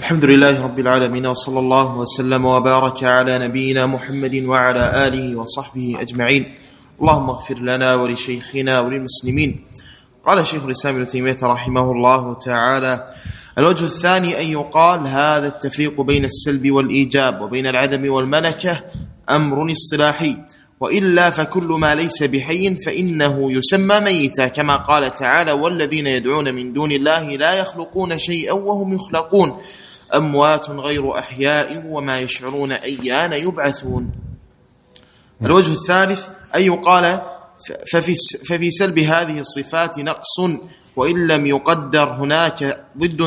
الحمد لله رب العالمين، وصلى الله وسلم وبارك على نبينا محمد وعلى آله وصحبه أجمعين. اللهم اغفر لنا ولشيخنا وللمسلمين. قال شيخ الإسلام ابن تيمية رحمه الله تعالى: الوجه الثاني أن يقال هذا التفريق بين السلب والإيجاب وبين العدم والملكة أمر اصطلاحي، وإلا فكل ما ليس بحي فإنه يسمى ميتا، كما قال تعالى: والذين يدعون من دون الله لا يخلقون شيئا وهم يخلقون أموات غير أحياء وما يشعرون أيان يبعثون. الوجه الثالث أن يقال ففي سلب هذه الصفات نقص وإن لم يقدر هناك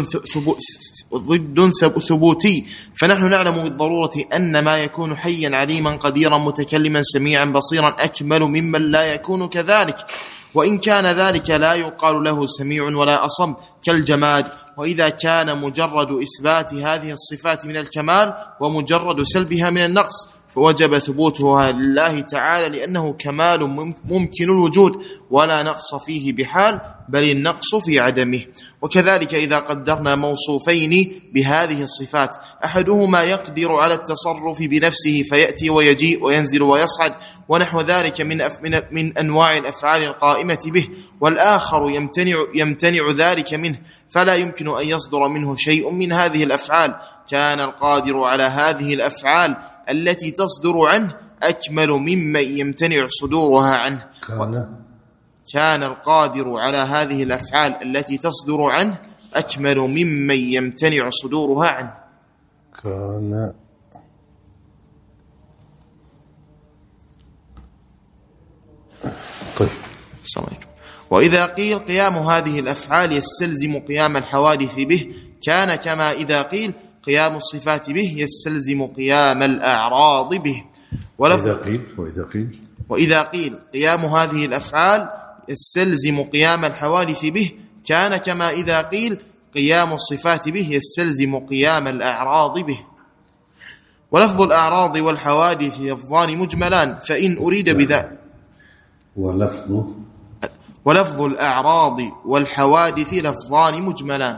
ضد ثبوتي، فنحن نعلم بالضرورة أن ما يكون حيا عليما قديرا متكلما سميعا بصيرا أكمل ممن لا يكون كذلك، وإن كان ذلك لا يقال له سميع ولا أصم كالجماد. وإذا كان مجرد إثبات هذه الصفات من الكمال ومجرد سلبها من النقص فوجب ثبوتها لله تعالى، لأنه كمال ممكن الوجود ولا نقص فيه بحال، بل النقص في عدمه. وكذلك إذا قدرنا موصوفين بهذه الصفات، أحدهما يقدر على التصرف بنفسه فيأتي ويجيء وينزل ويصعد ونحو ذلك من أنواع الأفعال القائمة به، والآخر يمتنع ذلك منه، فلا يمكن أن يصدر منه شيء من هذه الأفعال. كان القادر على هذه الأفعال التي تصدر عنه أكمل ممن يمتنع صدورها عنه. كان القادر على هذه الأفعال التي تصدر عنه أكمل ممن يمتنع صدورها عنه. كان طيب. السلام عليكم. وإذا قيل قيام هذه الأفعال يستلزم قيام الحوادث به، كان كما إذا قيل قيام الصفات به يستلزم قيام الأعراض به. وإذا قيل قيام هذه الأفعال يستلزم قيام الحوادث به، كان كما إذا قيل قيام الصفات به يستلزم قيام الأعراض به. ولفظ الأعراض والحوادث لفظان مجملان، فإن أريد بذلك ولفظ الأعراض والحوادث لفظان مجملان.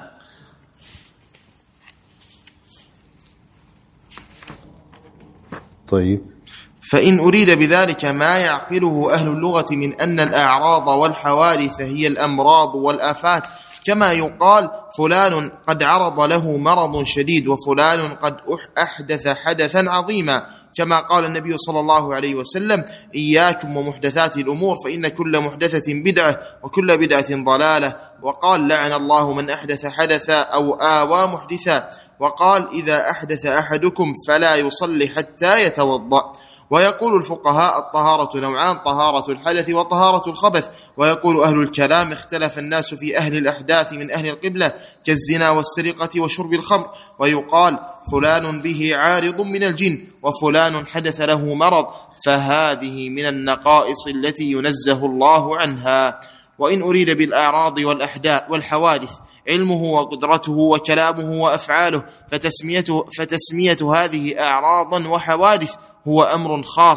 طيب. فإن أريد بذلك ما يعقله أهل اللغة من أن الأعراض والحوادث هي الأمراض والآفات، كما يقال فلان قد عرض له مرض شديد وفلان قد أحدث حدثا عظيما، كما قال النبي صلى الله عليه وسلم: إياكم ومحدثات الأمور فإن كل محدثة بدعة وكل بدعة ضلالة. وقال: لعن الله من أحدث حدثا أو آوى محدثا. وقال: إذا أحدث أحدكم فلا يصلي حتى يتوضأ. ويقول الفقهاء: الطهارة نوعان، طهارة الحدث وطهارة الخبث. ويقول أهل الكلام: اختلف الناس في أهل الأحداث من أهل القبلة كالزنا والسرقة وشرب الخمر. ويقال: فلان به عارض من الجن وفلان حدث له مرض، فهذه من النقائص التي ينزه الله عنها. وإن أريد بالأعراض والحوادث علمه وقدرته وكلامه وأفعاله، فتسمية هذه أعراضا وحوادث هو أمر خاص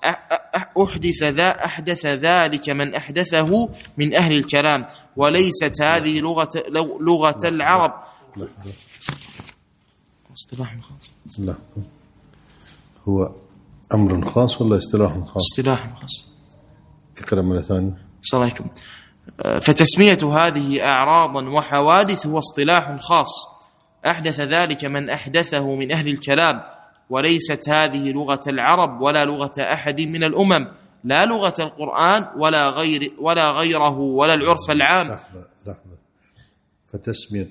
أحدث ذلك من أحدثه من أهل الكلام، وليست هذه لغة العرب. لا، هو أمر خاص ولا اصطلاح خاص؟ اصطلاح خاص. اقرأ مرة ثانية. السلام عليكم. فتسمية هذه أعراضا وحوادث هو اصطلاح خاص أحدث ذلك من أحدثه من أهل الكلام، وليست هذه لغة العرب ولا لغة أحد من الأمم، لا لغة القرآن ولا غيره ولا العرف العام. لحظة. فتسمية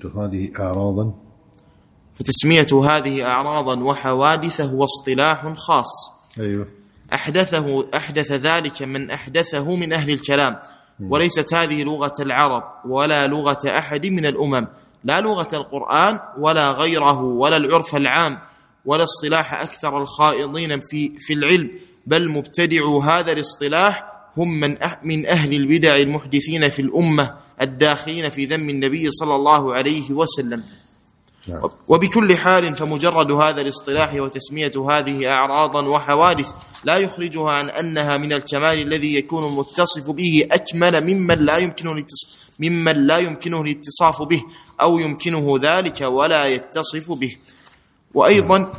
هذه أعراضا وحوادث هو اصطلاح خاص. أيوه. أحدث ذلك من أحدثه من أهل الكلام، وليست هذه لغة العرب ولا لغة أحد من الأمم، لا لغة القرآن ولا غيره ولا العرف العام ولا اصطلاح أكثر الخائضين في العلم، بل مبتدعوا هذا الاصطلاح هم من أهل البدع المحدثين في الأمة الداخلين في ذم النبي صلى الله عليه وسلم. وبكل حال فمجرد هذا الاصطلاح وتسمية هذه أعراضا وحوادث لا يخرجها عن أنها من الكمال الذي يكون المتصف به أكمل ممن لا يمكنه الاتصاف به، أو يمكنه ذلك ولا يتصف به. وأيضا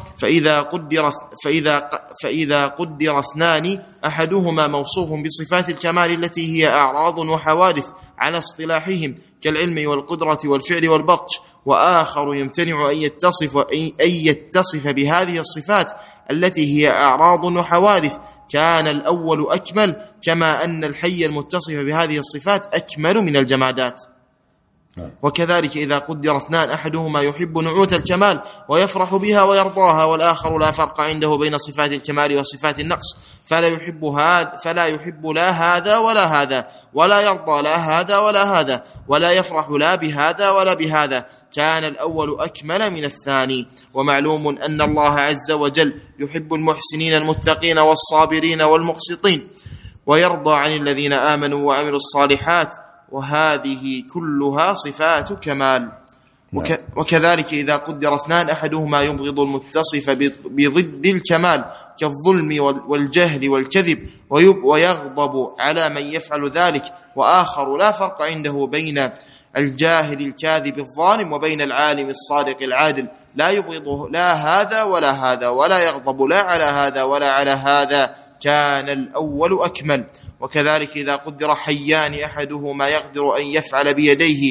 فإذا قدر اثنان أحدهما موصوف بصفات الكمال التي هي أعراض وحوادث على اصطلاحهم كالعلم والقدرة والفعل والبطش، وآخر يمتنع أن يتصف بهذه الصفات التي هي أعراض وحوادث، كان الأول أكمل، كما أن الحي المتصف بهذه الصفات أكمل من الجمادات. وكذلك إذا قدر اثنان أحدهما يحب نعوت الكمال ويفرح بها ويرضاها، والآخر لا فرق عنده بين صفات الكمال وصفات النقص، فلا يحب لا هذا ولا هذا، ولا يرضى لا هذا ولا هذا، ولا يفرح لا بهذا ولا بهذا، كان الأول أكمل من الثاني. ومعلوم أن الله عز وجل يحب المحسنين المتقين والصابرين والمقسطين، ويرضى عن الذين آمنوا وعملوا الصالحات، وهذه كلها صفات كمال. وكذلك إذا قدر اثنان أحدهما يبغض المتصف بضد الكمال كالظلم والجهل والكذب ويغضب على من يفعل ذلك، وآخر لا فرق عنده بين الجاهل الكاذب الظالم وبين العالم الصادق العادل، لا يبغضه لا هذا ولا هذا، ولا يغضب لا على هذا ولا على هذا، كان الأول أكمل. وكذلك إذا قدر حيان أحدهما يقدر أن يفعل بيديه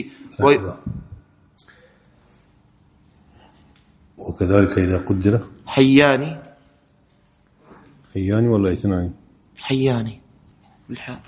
وكذلك إذا قدر حيان ولا اثنان؟ حيان بالحال.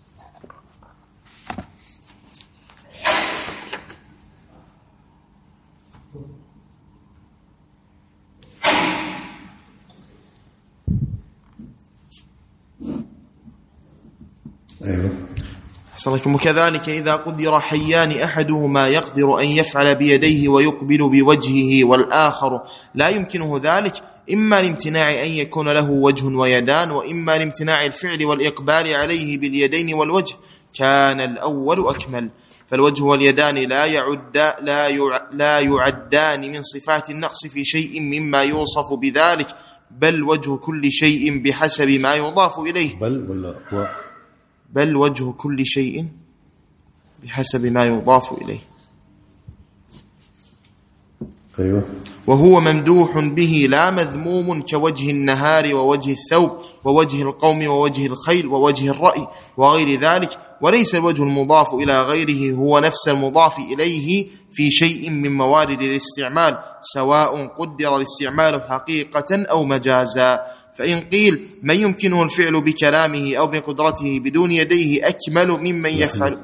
وكذلك إذا قدر حيان أحدهما يقدر أن يفعل بيديه ويقبل بوجهه، والآخر لا يمكنه ذلك، إما لامتناع أن يكون له وجه ويدان، وإما لامتناع الفعل والإقبال عليه باليدين والوجه، كان الأول أكمل. فالوجه واليدان لا يعدان من صفات النقص في شيء مما يوصف بذلك، بل وجه كل شيء بحسب ما يضاف إليه. بل وجه كل شيء بحسب ما يضاف إليه. أيوة. وهو ممدوح به لا مذموم كوجه النهار ووجه الثوب ووجه القوم ووجه الخيل ووجه الرأي وغير ذلك. وليس الوجه المضاف إلى غيره هو نفس المضاف إليه في شيء من موارد الاستعمال، سواء قدر الاستعمال حقيقة أو مجازا. فإن قيل من يمكنه الفعل بكلامه أو بقدرته بدون يديه أكمل ممن يفعل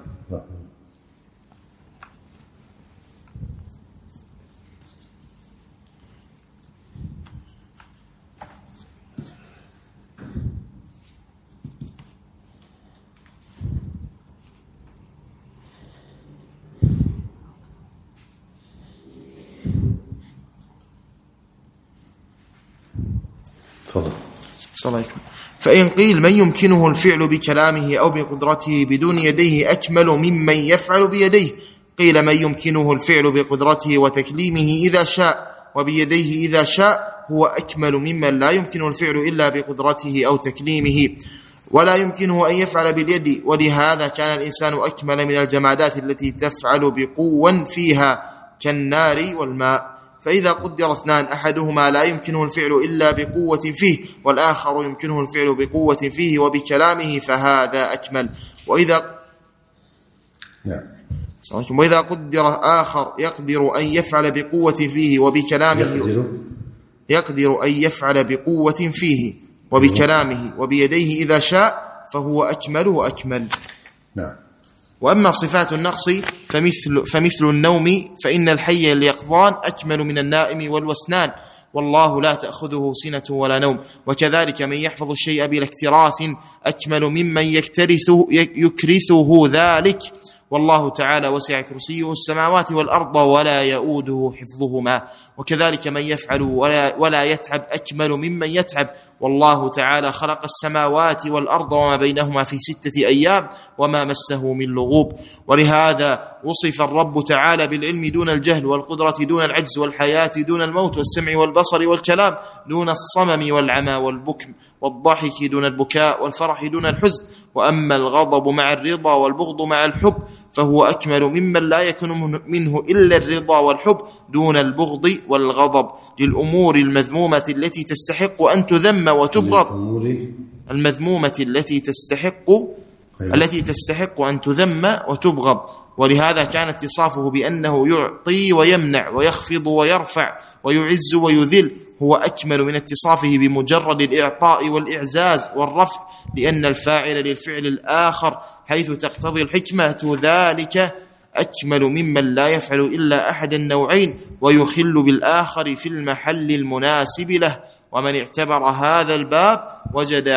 فإن قيل من يمكنه الفعل بكلامه أو بقدرته بدون يديه أكمل ممن يفعل بيديه، قيل من يمكنه الفعل بقدرته وتكليمه إذا شاء وبيديه إذا شاء هو أكمل ممن لا يمكنه الفعل إلا بقدرته أو تكليمه ولا يمكنه أن يفعل باليد. ولهذا كان الإنسان أكمل من الجمادات التي تفعل بقوة فيها كالنار والماء. فإذا قدر اثنان أحدهما لا يمكنه الفعل إلا بقوة فيه، والآخر يمكنه الفعل بقوة فيه وبكلامه، فهذا أكمل. وإذا قدر آخر يقدر أن يفعل بقوة فيه وبكلامه يقدر أن يفعل بقوة فيه وبكلامه وبيديه إذا شاء فهو أكمل وأكمل. وأما صفات النقص فمثل النوم، فإن الحي اليقظان أكمل من النائم والوسنان، والله لا تأخذه سنة ولا نوم. وكذلك من يحفظ الشيء بلا اكتراث أكمل ممن يكرثه ذلك، والله تعالى وسع كرسيه السماوات والأرض ولا يؤوده حفظهما. وكذلك من يفعل ولا يتعب أكمل ممن يتعب، والله تعالى خلق السماوات والأرض وما بينهما في 6 أيام وما مسه من لغوب. ولهذا وصف الرب تعالى بالعلم دون الجهل، والقدرة دون العجز، والحياة دون الموت، والسمع والبصر والكلام دون الصمم والعمى والبكم، والضحك دون البكاء، والفرح دون الحزن. وأما الغضب مع الرضا والبغض مع الحب فهو أكمل ممن لا يكون منه إلا الرضا والحب دون البغض والغضب للأمور المذمومة التي تستحق أن تذم وتبغض، المذمومة التي تستحق أن تذم وتبغض. ولهذا كان اتصافه بأنه يعطي ويمنع ويخفض ويرفع ويعز ويذل هو أكمل من اتصافه بمجرد الإعطاء والإعزاز والرفع، لأن الفاعل للفعل الآخر حيث تقتضي الحكمة ذلك أكمل ممن لا يفعل إلا أحد النوعين ويخل بالآخر في المحل المناسب له. ومن اعتبر هذا الباب وجده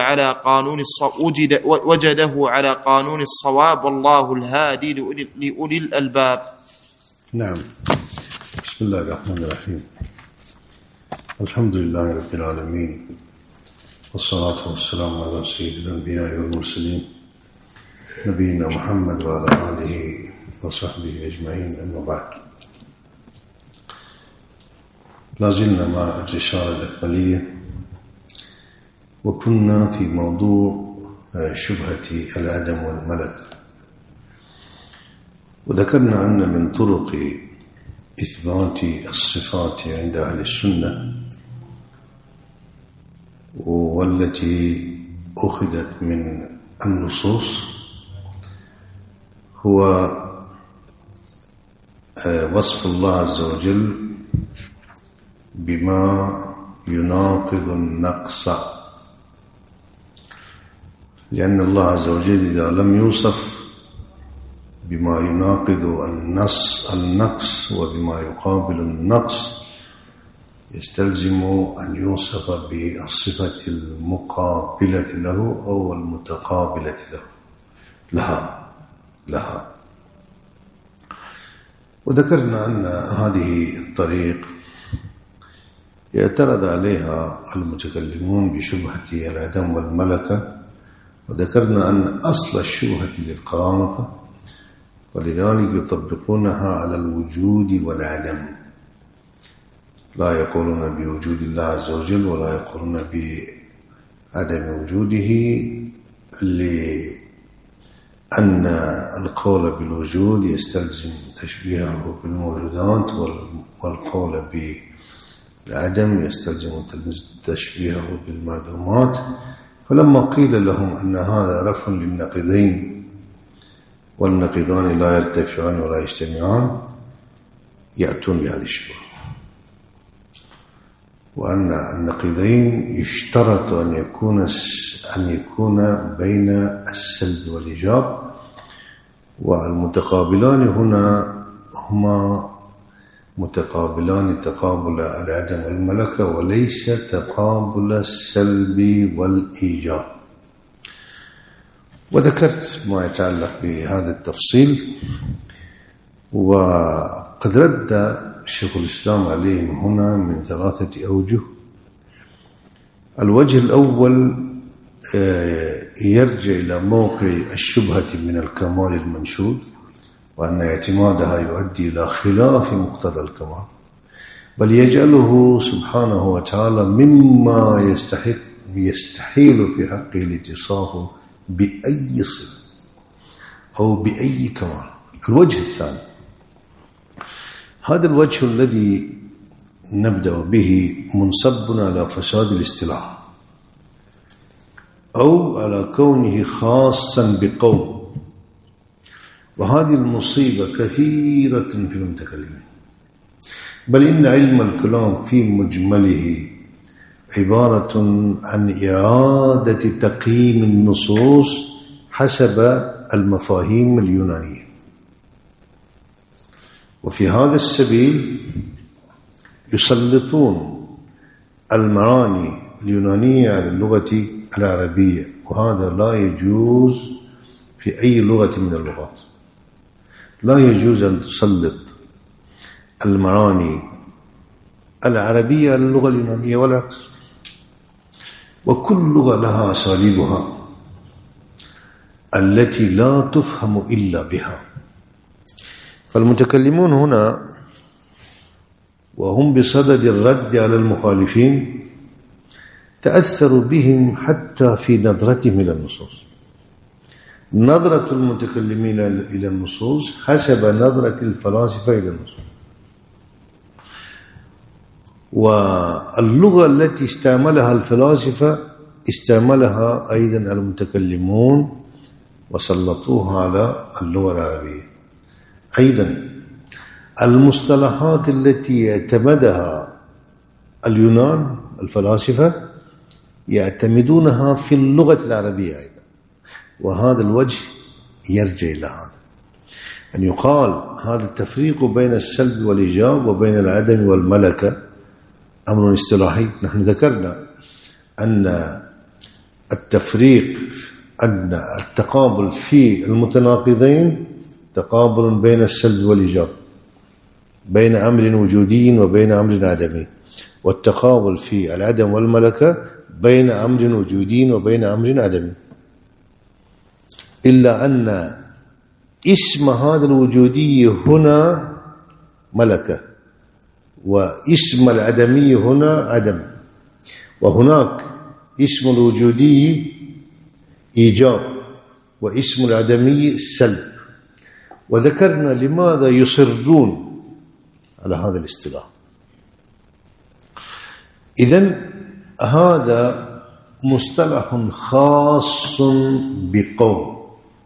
على قانون الصواب، والله الهادي لأولي الألباب. نعم. بسم الله الرحمن الرحيم. الحمد لله رب العالمين، والصلاة والسلام على سيد الأنبياء والمرسلين نبينا محمد وعلى آله وصحبه أجمعين، أما بعد. لازلنا مع الرسالة الأكملية، وكنا في موضوع شبهة العدم والملك، وذكرنا أن من طرق إثبات الصفات عند أهل السنة والتي أخذت من النصوص هو وصف الله عز وجل بما يناقض النقص، لأن الله عز وجل إذا لم يوصف بما يناقض النقص وبما يقابل النقص يستلزم أن يوصف بالصفة المقابلة له أو المتقابلة لها. وذكرنا أن هذه الطريق يعترض عليها المتكلمون بشبهة العدم والملكة، وذكرنا أن أصل الشبهة للقرامطة، ولذلك يطبقونها على الوجود والعدم، لا يقولون بوجود الله عز وجل ولا يقولون بعدم وجوده، لأن القول بالوجود يستلزم تشبيهه بالموجودات، والقول بالعدم يستلزم تشبيهه بالمعدومات. فلما قيل لهم أن هذا رفع للنقيضين والنقيضان لا يرتفعان ولا يجتمعان يأتون بهذه الشبهة، وأن النقيضين يشترط أن يكون بين السلب والإيجاب، والمتقابلان هنا هما متقابلان تقابل العدم والملكة وليس تقابل السلب والإيجاب. وذكرت ما يتعلق بهذا التفصيل، وقد رد شيخ الإسلام عليهم هنا من 3 أوجه. الوجه الأول يرجع إلى موقع الشبهة من الكمال المنشود، وأن اعتمادها يؤدي إلى خلاف مقتضى الكمال، بل يجعله سبحانه وتعالى مما يستحيل في حقه الاتصاف بأي صفة أو بأي كمال. الوجه الثاني، هذا الوجه الذي نبدأ به منصب على فساد الاصطلاح أو على كونه خاصا بقوم، وهذه المصيبة كثيرة في المتكلمين، بل إن علم الكلام في مجمله عبارة عن إعادة تقييم النصوص حسب المفاهيم اليونانية. وفي هذا السبيل يسلطون المعاني اليونانية على اللغة العربية، وهذا لا يجوز في أي لغة من اللغات. لا يجوز أن تسلط المعاني العربية على اللغة اليونانية والعكس، وكل لغة لها أساليبها التي لا تفهم إلا بها. فالمتكلمون هنا وهم بصدد الرد على المخالفين تأثروا بهم حتى في نظرتهم إلى النصوص، نظرة المتكلمين إلى النصوص حسب نظرة الفلاسفة إلى النصوص. واللغة التي استعملها الفلاسفة استعملها أيضا المتكلمون وسلطوها على اللغة العربية. أيضا المصطلحات التي اعتمدها اليونان الفلاسفة يعتمدونها في اللغة العربية أيضا، وهذا الوجه يرجع إلى هذا، أن يقال هذا التفريق بين السلب والإيجاب وبين العدم والملكة أمر اصطلاحي. نحن ذكرنا أن التفريق، أن التقابل في المتناقضين تقابل بين السلب والإيجاب، بين أمر وجودي وبين أمر عدمي، والتقابل في العدم والملكة بين أمر وجودي وبين أمر عدمي، إلا أن اسم هذا الوجودي هنا ملكة، واسم العدمي هنا عدم، وهناك اسم الوجودي إيجاب واسم العدمي سلب. وذكرنا لماذا يصرون على هذا الاصطلاح. إذن هذا مصطلح خاص بقوم،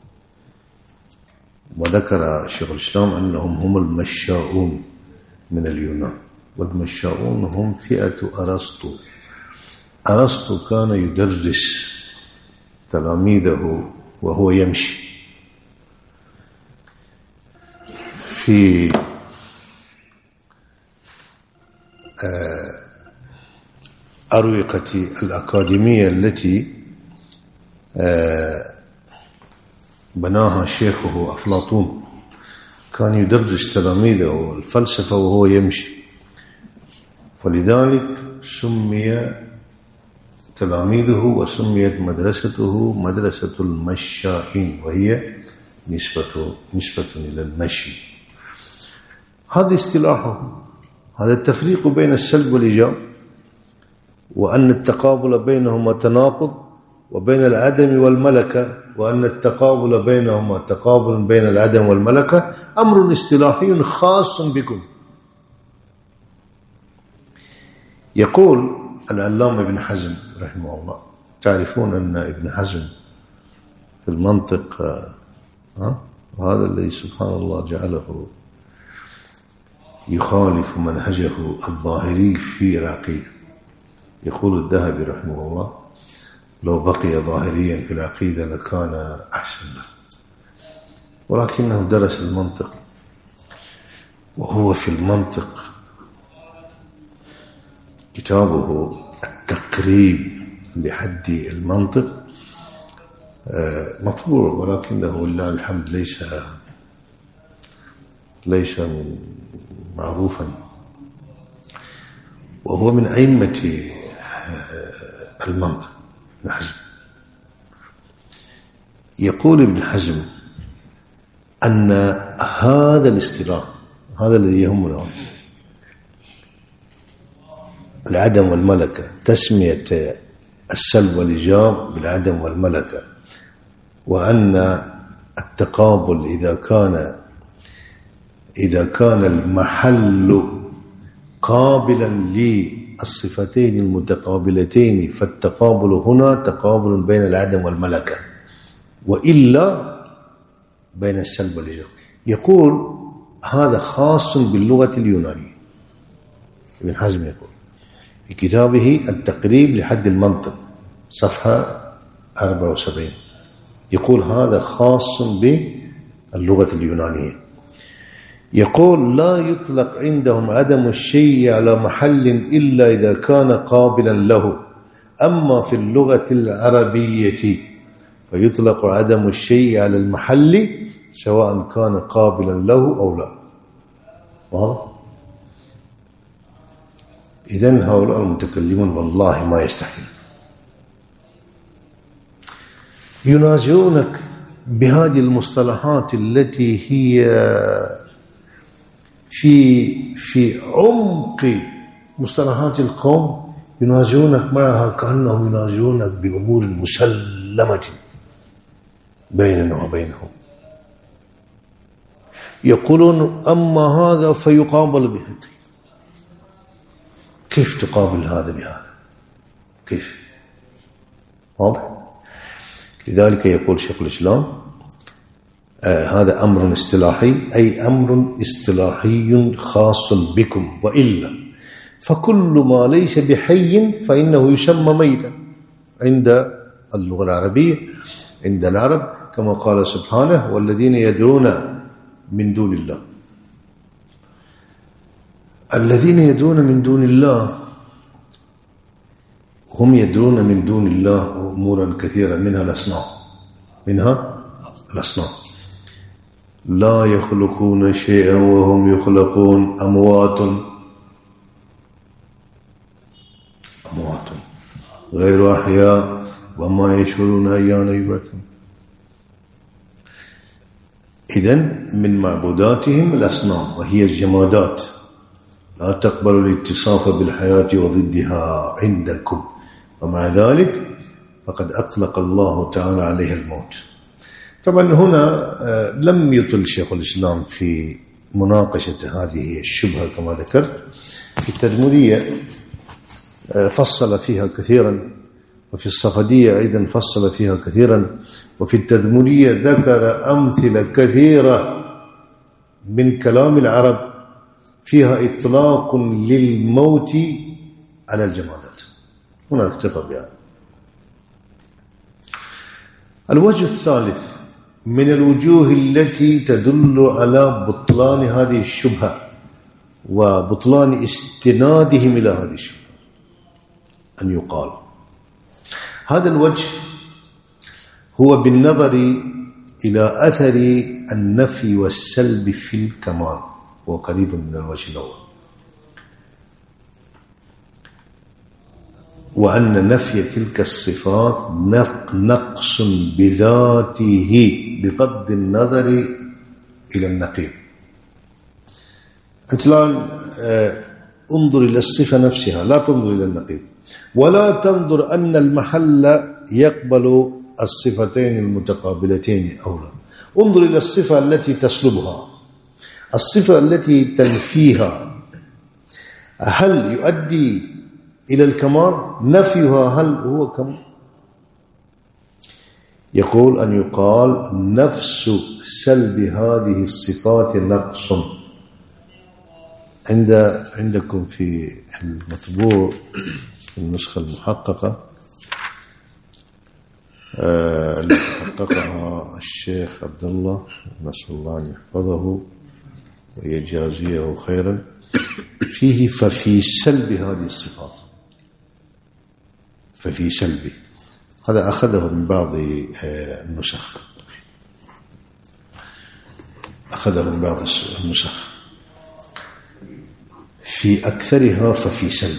وذكر شيخ الإسلام أنهم هم المشاؤون من اليونان، والمشاؤون هم فئة أرسطو. أرسطو كان يدرس تلاميذه وهو يمشي في أروقة الأكاديمية التي بناها شيخه أفلاطون. كان يدرس تلاميذه الفلسفة وهو يمشي، فلذلك سمي تلاميذه وسميت مدرسته مدرسة المشائين، وهي نسبة إلى المشي. هذا اصطلاحه، هذا التفريق بين السلب والإيجاب، وأن التقابل بينهما تناقض، وبين العدم والملكة، وأن التقابل بينهما تقابل بين العدم والملكة، أمر اصطلاحي خاص بكم. يقول العلامة ابن حزم رحمه الله، تعرفون أن ابن حزم في المنطق هذا الذي سبحان الله جعله يخالف منهجه الظاهري في العقيدة. يقول الذهبي رحمه الله: لو بقي ظاهريا في العقيدة لكان أحسن له، ولكنه درس المنطق، وهو في المنطق كتابه التقريب لحد المنطق مطبوع، ولكنه ولله الحمد ليس معروفا، وهو من أئمة المنطق ابن حزم. يقول ابن حزم أن هذا الاصطلاح، هذا الذي يهمنا، العدم والملكة، تسمية السلب والإيجاب بالعدم والملكة، وأن التقابل إذا كان المحل قابلا للصفتين المتقابلتين فالتقابل هنا تقابل بين العدم والملكة، وإلا بين السلب والإيجاب. يقول هذا خاص باللغة اليونانية. ابن حزم يقول في كتابه التقريب لحد المنطق صفحة 74، يقول هذا خاص باللغة اليونانية. يقول لا يطلق عندهم عدم الشيء على محل إلا إذا كان قابلا له، أما في اللغة العربية فيطلق عدم الشيء على المحل سواء كان قابلا له أو لا. واضح؟ إذن هؤلاء المتكلمون والله ما يستحيل ينازعونك بهذه المصطلحات التي هي في عمق مصطلحات القوم، ينازعونك معها كأنهم ينازعونك بأمور مسلمة بيننا وبينهم. يقولون أما هذا فيقابل بهذا. كيف تقابل هذا بهذا؟ كيف؟ واضح؟ لذلك يقول شيخ الإسلام هذا أمر اصطلاحي، أي أمر اصطلاحي خاص بكم، وإلا فكل ما ليس بحي فإنه يسمى ميتا عند اللغة العربية، عند العرب، كما قال سبحانه والذين يدعون من دون الله. الذين يدعون من دون الله هم يدعون من دون الله أمورا كثيرة، منها الأصنام. لا يخلقون شيئا وهم يخلقون، أموات غير أحياء وما يشعرون أيان يبعثون. إذن من معبوداتهم الأصنام، وهي الجمادات لا تقبل الاتصاف بالحياة وضدها عندكم، ومع ذلك فقد أطلق الله تعالى عليها الموت. طبعا هنا لم يطل شيخ الإسلام في مناقشة هذه الشبهة كما ذكرت. في التدمرية فصل فيها كثيرا، وفي الصفدية أيضا فصل فيها كثيرا، وفي التدمرية ذكر أمثلة كثيرة من كلام العرب فيها إطلاق للموت على الجمادات. هنا اكتفى بها. الوجه الثالث من الوجوه التي تدل على بطلان هذه الشبهة وبطلان استنادهم إلى هذه الشبهة أن يقال هذا الوجه هو بالنظر إلى أثر النفي والسلب في الكمال، هو قريب من الوجه الأول، وأن نفي تلك الصفات نقص بذاته بغض النظر إلى النقيض. أنت الآن انظر إلى الصفة نفسها، لا تنظر إلى النقيض، ولا تنظر أن المحل يقبل الصفتين المتقابلتين أو لا. انظر إلى الصفة التي تسلبها، الصفة التي تنفيها، هل يؤدي إلى الكمال؟ نفيها هل هو كمال؟ يقول أن يقال نفس سلب هذه الصفات نقص. عندكم في المطبوع النسخة المحققة التي حققها الشيخ عبد الله، نسأل الله أن يحفظه ويجازيه خيرا، فيه ففي سلب هذه الصفات، ففي سلب، هذا أخذه من بعض النسخ، في أكثرها ففي سلب،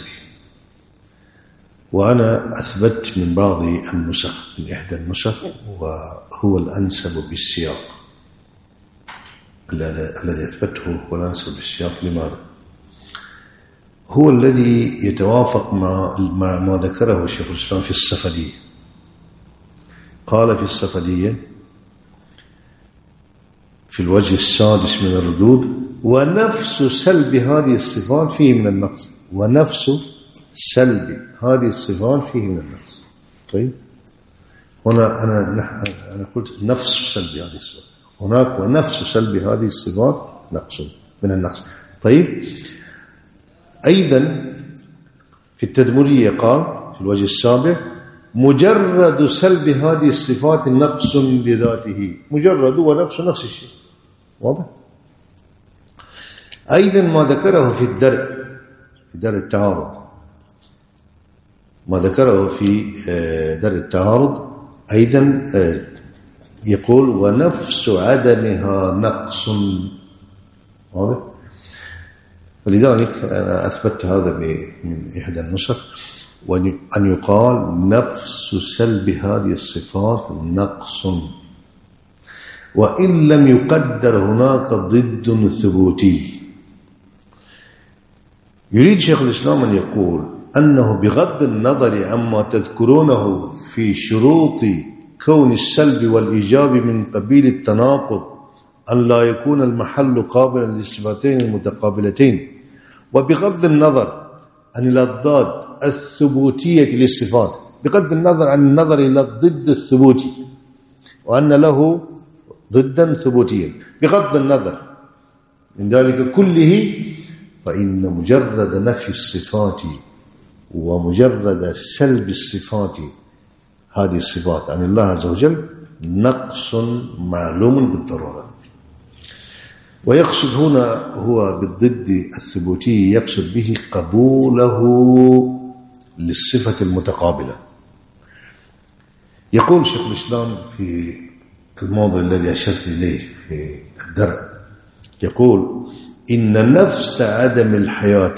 وأنا أثبت من بعض النسخ، من إحدى النسخ، وهو الأنسب بالسياق، الذي أثبته هو الأنسب بالسياق. لماذا؟ هو الذي يتوافق مع ما ذكره شيخ الإسلام في الصفدية. قال في الصفدية في الوجه السادس من الردود: ونفس سلب هذه الصفات فيه من النقص. ونفس سلب هذه الصفات فيه من النقص. طيب، هنا أنا قلت نفس سلب هذه الصفات، هناك ونفس سلب هذه الصفات نقص من النقص. طيب، أيضا في التدمرية قال في الوجه السابع: مجرد سلب هذه الصفات نقص بذاته. مجرد ونفس نفس الشيء، واضح؟ أيضا ما ذكره في درء التعارض، ما ذكره في درء التعارض أيضا يقول: ونفس عدمها نقص، واضح؟ ولذلك أنا أثبت هذا من إحدى النسخ، وأن يقال نفس سلب هذه الصفات نقص، وإن لم يقدر هناك ضد ثبوتي. يريد شيخ الإسلام أن يقول أنه بغض النظر عما تذكرونه في شروط كون السلب والإيجاب من قبيل التناقض أن لا يكون المحل قابلا للصفتين المتقابلتين، وبغض النظر عن الأضداد الثبوتية للصفات، بغض النظر عن النظر إلى الضد الثبوتي وأن له ضدا ثبوتيا، بغض النظر من ذلك كله، فإن مجرد نفي الصفات ومجرد سلب الصفات، هذه الصفات عن الله عز وجل، نقص معلوم بالضرورة. ويقصد هنا هو بالضد الثبوتي يقصد به قبوله للصفة المتقابلة. يقول شيخ الإسلام في الموضوع الذي أشرت إليه في الدرء، يقول إن نفس عدم الحياة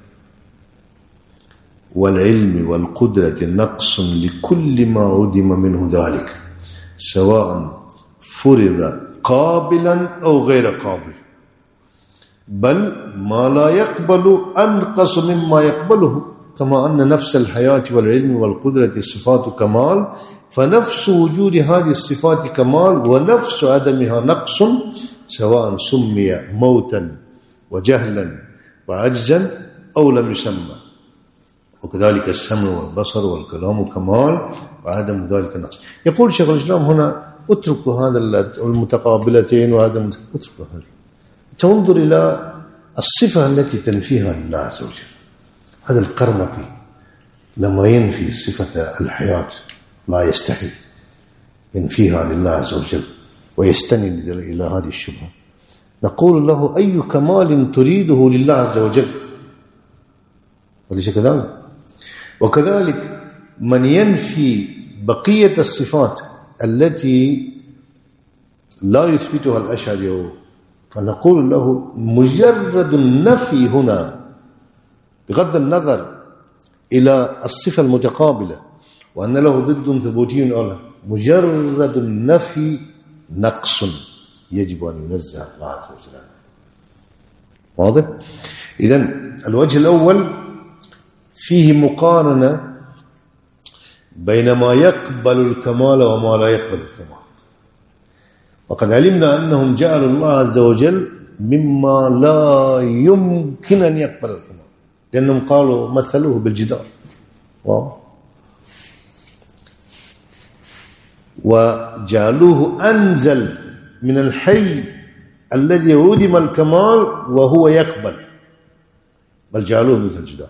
والعلم والقدرة نقص لكل ما عدم منه ذلك، سواء فرض قابلا أو غير قابل، بل ما لا يقبل أنقص مما يقبله، كما أن نفس الحياة والعلم والقدرة صفات كمال، فنفس وجود هذه الصفات كمال ونفس عدمها نقص، سواء سمي موتا وجهلا وعجزا أو لم يسمى. وكذلك السمع والبصر والكلام كمال وعدم ذلك نقص. يقول شيخ الإسلام هنا اتركوا هذا المتقابلتين وعدم، اتركوا هذا، تنظر إلى الصفة التي تنفيها لله عز وجل. هذا القرمطي لما ينفي صفة الحياة لا يستحي، ينفيها لله عز وجل ويستند إلى هذه الشبهة، نقول له أي كمال تريده لله عز وجل؟ أليس كذلك؟ وكذلك من ينفي بقية الصفات التي لا يثبتها الأشعري، فنقول له مجرد النفي هنا بغض النظر إلى الصفة المتقابلة وأن له ضد ثبوتي، مجرد النفي نقص يجب أن ينزه الله عز وجل. واضح؟ إذن الوجه الأول فيه مقارنة بين ما يقبل الكمال وما لا يقبل الكمال، وقد علمنا أنهم جعلوا الله عز وجل مما لا يمكن أن يقبل الكمال، لأنهم قالوا مثلوه بالجدار، وجعلوه أنزل من الحي الذي عدم الكمال وهو يقبل، بل جعلوه مثل الجدار.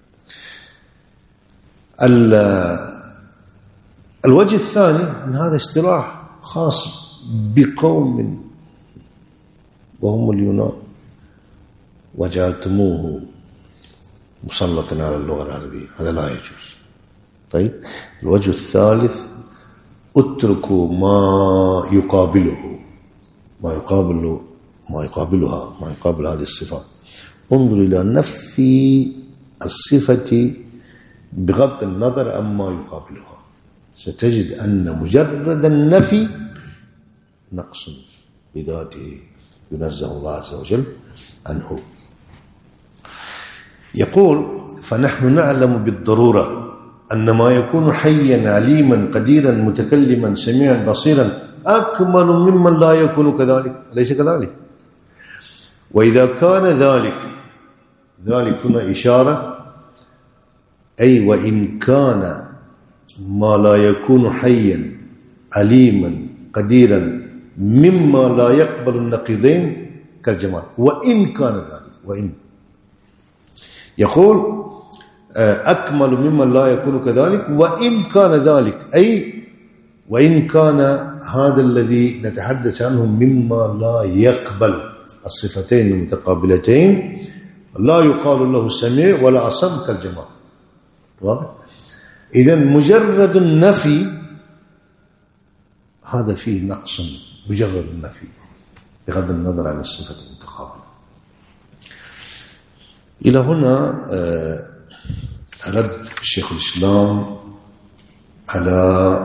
الوجه الثاني أن هذا اصطلاح خاص بقوم وهم اليونان، وجعلتموه مسلطا على اللغة العربية، هذا لا يجوز. طيب، الوجه الثالث اتركوا ما يقابله، ما يقابل هذه الصفات، انظر إلى نفي الصفة بغض النظر عما يقابلها، ستجد أن مجرد النفي نقص بذاته ينزه الله عز وجل عنه. يقول فنحن نعلم بالضرورة أن ما يكون حيا عليما قديرا متكلما سميعا بصيرا أكمل ممن لا يكون كذلك، أليس كذلك؟ وإذا كان ذلك هنا إشارة، أي وإن كان ما لا يكون حيا عليما قديرا مما لا يقبل النقيضين كالجمال، وإن كان ذلك، وإن يقول أكمل ممن لا يكون كذلك، وإن كان ذلك، أي وإن كان هذا الذي نتحدث عنه مما لا يقبل الصفتين المتقابلتين، لا يقال له سميع ولا أصم كالجمال. واضح؟ إذن مجرد النفي هذا فيه نقص، مجرد النفي بغض النظر عن الصفة المتقابلة. إلى هنا رد شيخ الإسلام على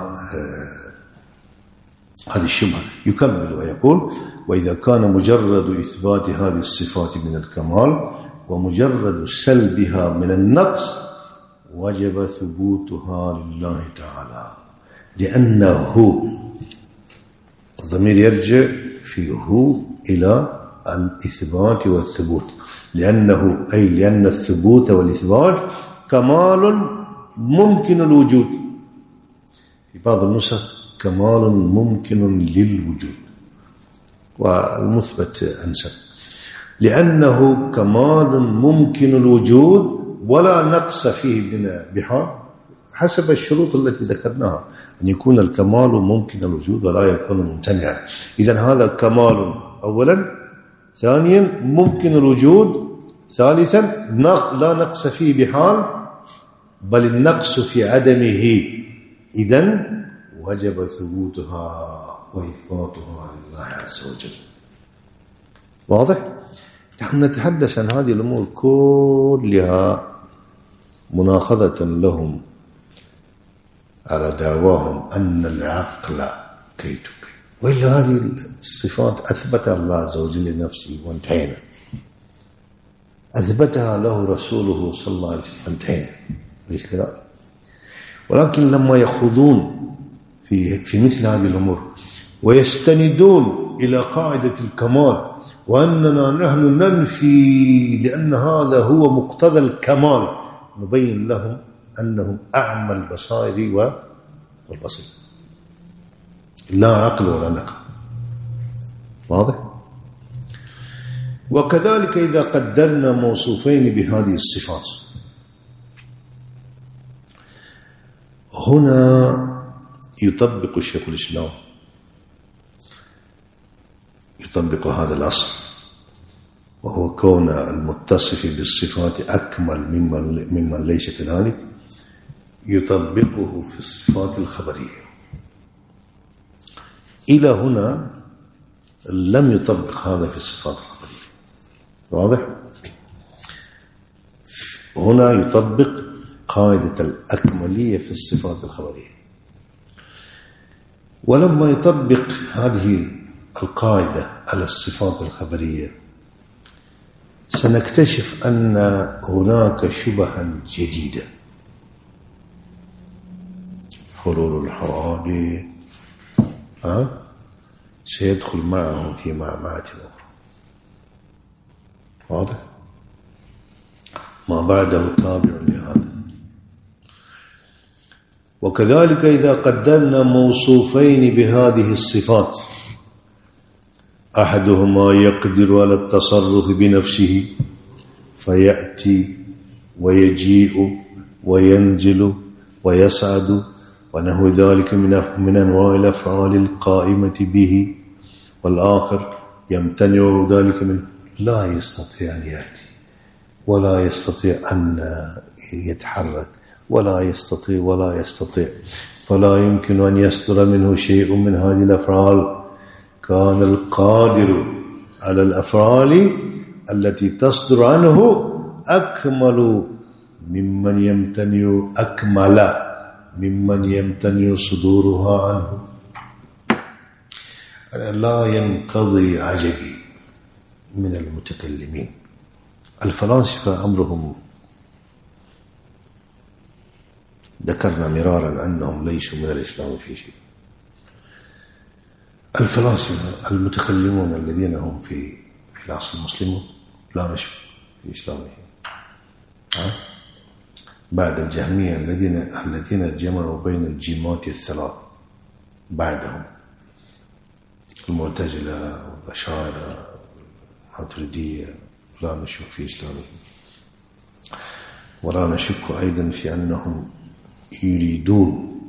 هذه الشبهة. يكمل ويقول وإذا كان مجرد إثبات هذه الصفات من الكمال ومجرد سلبها من النقص وجب ثبوتها لله تعالى، لأنه الضمير يرجع فيه إلى الإثبات والثبوت، لأنه أي لأن الثبوت والإثبات كمال ممكن الوجود، في بعض النسخ كمال ممكن للوجود، والمثبت أنسب. لأنه كمال ممكن الوجود ولا نقص فيه بحال، حسب الشروط التي ذكرناها، أن يكون الكمال ممكن الوجود ولا يكون ممتنعا. إذن هذا كمال أولا، ثانيا ممكن الوجود، ثالثا لا نقص فيه بحال، بل النقص في عدمه، إذن وجب ثبوتها وإثباتها لله عز وجل. واضح؟ نحن نتحدث عن هذه الأمور كلها مناقضة لهم على دعواهم أن العقل كيتك، وإلا هذه الصفات أثبتها الله عز وجل لنفسه وانتهينا، أثبتها له رسوله صلى الله عليه وسلم وانتهينا، ليس كذلك؟ ولكن لما يخوضون في مثل هذه الأمور ويستندون إلى قاعدة الكمال وأننا نحن ننفي لأن هذا هو مقتضى الكمال، نبين لهم أنهم أعمى البصائر والبصير، لا عقل ولا نقل. واضح؟ وكذلك إذا قدرنا موصوفين بهذه الصفات، هنا يطبق شيخ الإسلام، يطبق هذا الأصل، وهو كون المتصف بالصفات أكمل ممن ليس كذلك، يطبقه في الصفات الخبرية. إلى هنا لم يطبق هذا في الصفات الخبرية. واضح؟ هنا يطبق قاعدة الأكملية في الصفات الخبرية. ولما يطبق هذه القاعدة على الصفات الخبرية سنكتشف أن هناك شبها جديدة، حلول الحوادث سيدخل معهم في معمعة أخرى. واضح؟ ما بعده تابع لهذا. وكذلك إذا قدرنا موصوفين بهذه الصفات، أحدهما يقدر على التصرف بنفسه فيأتي ويجيء وينزل ويسعد ونحو ذلك من أنواع الأفعال القائمة به، والآخر يمتنع ذلك منه، لا يستطيع أن يأتي ولا يستطيع أن يتحرك ولا يستطيع، فلا يمكن أن يصدر منه شيء من هذه الأفعال. كان القادر على الأفعال التي تصدر عنه أكمل ممن يمتنع صدورها عنه. لا ينقضي عجبي من المتكلمين. الفلاسفة أمرهم ذكرنا مرارا أنهم ليسوا من الإسلام في شيء. الفلاسفة المتكلمون الذين هم في الأصل المسلمون لا نشك في إسلامهم، بعد الجهمية الذين جمعوا بين الجيمات الثلاث بعدهم، المعتزلة والأشاعرة والماتريدية، لا نشك في إسلامهم. ولا نشك أيضا في أنهم يريدون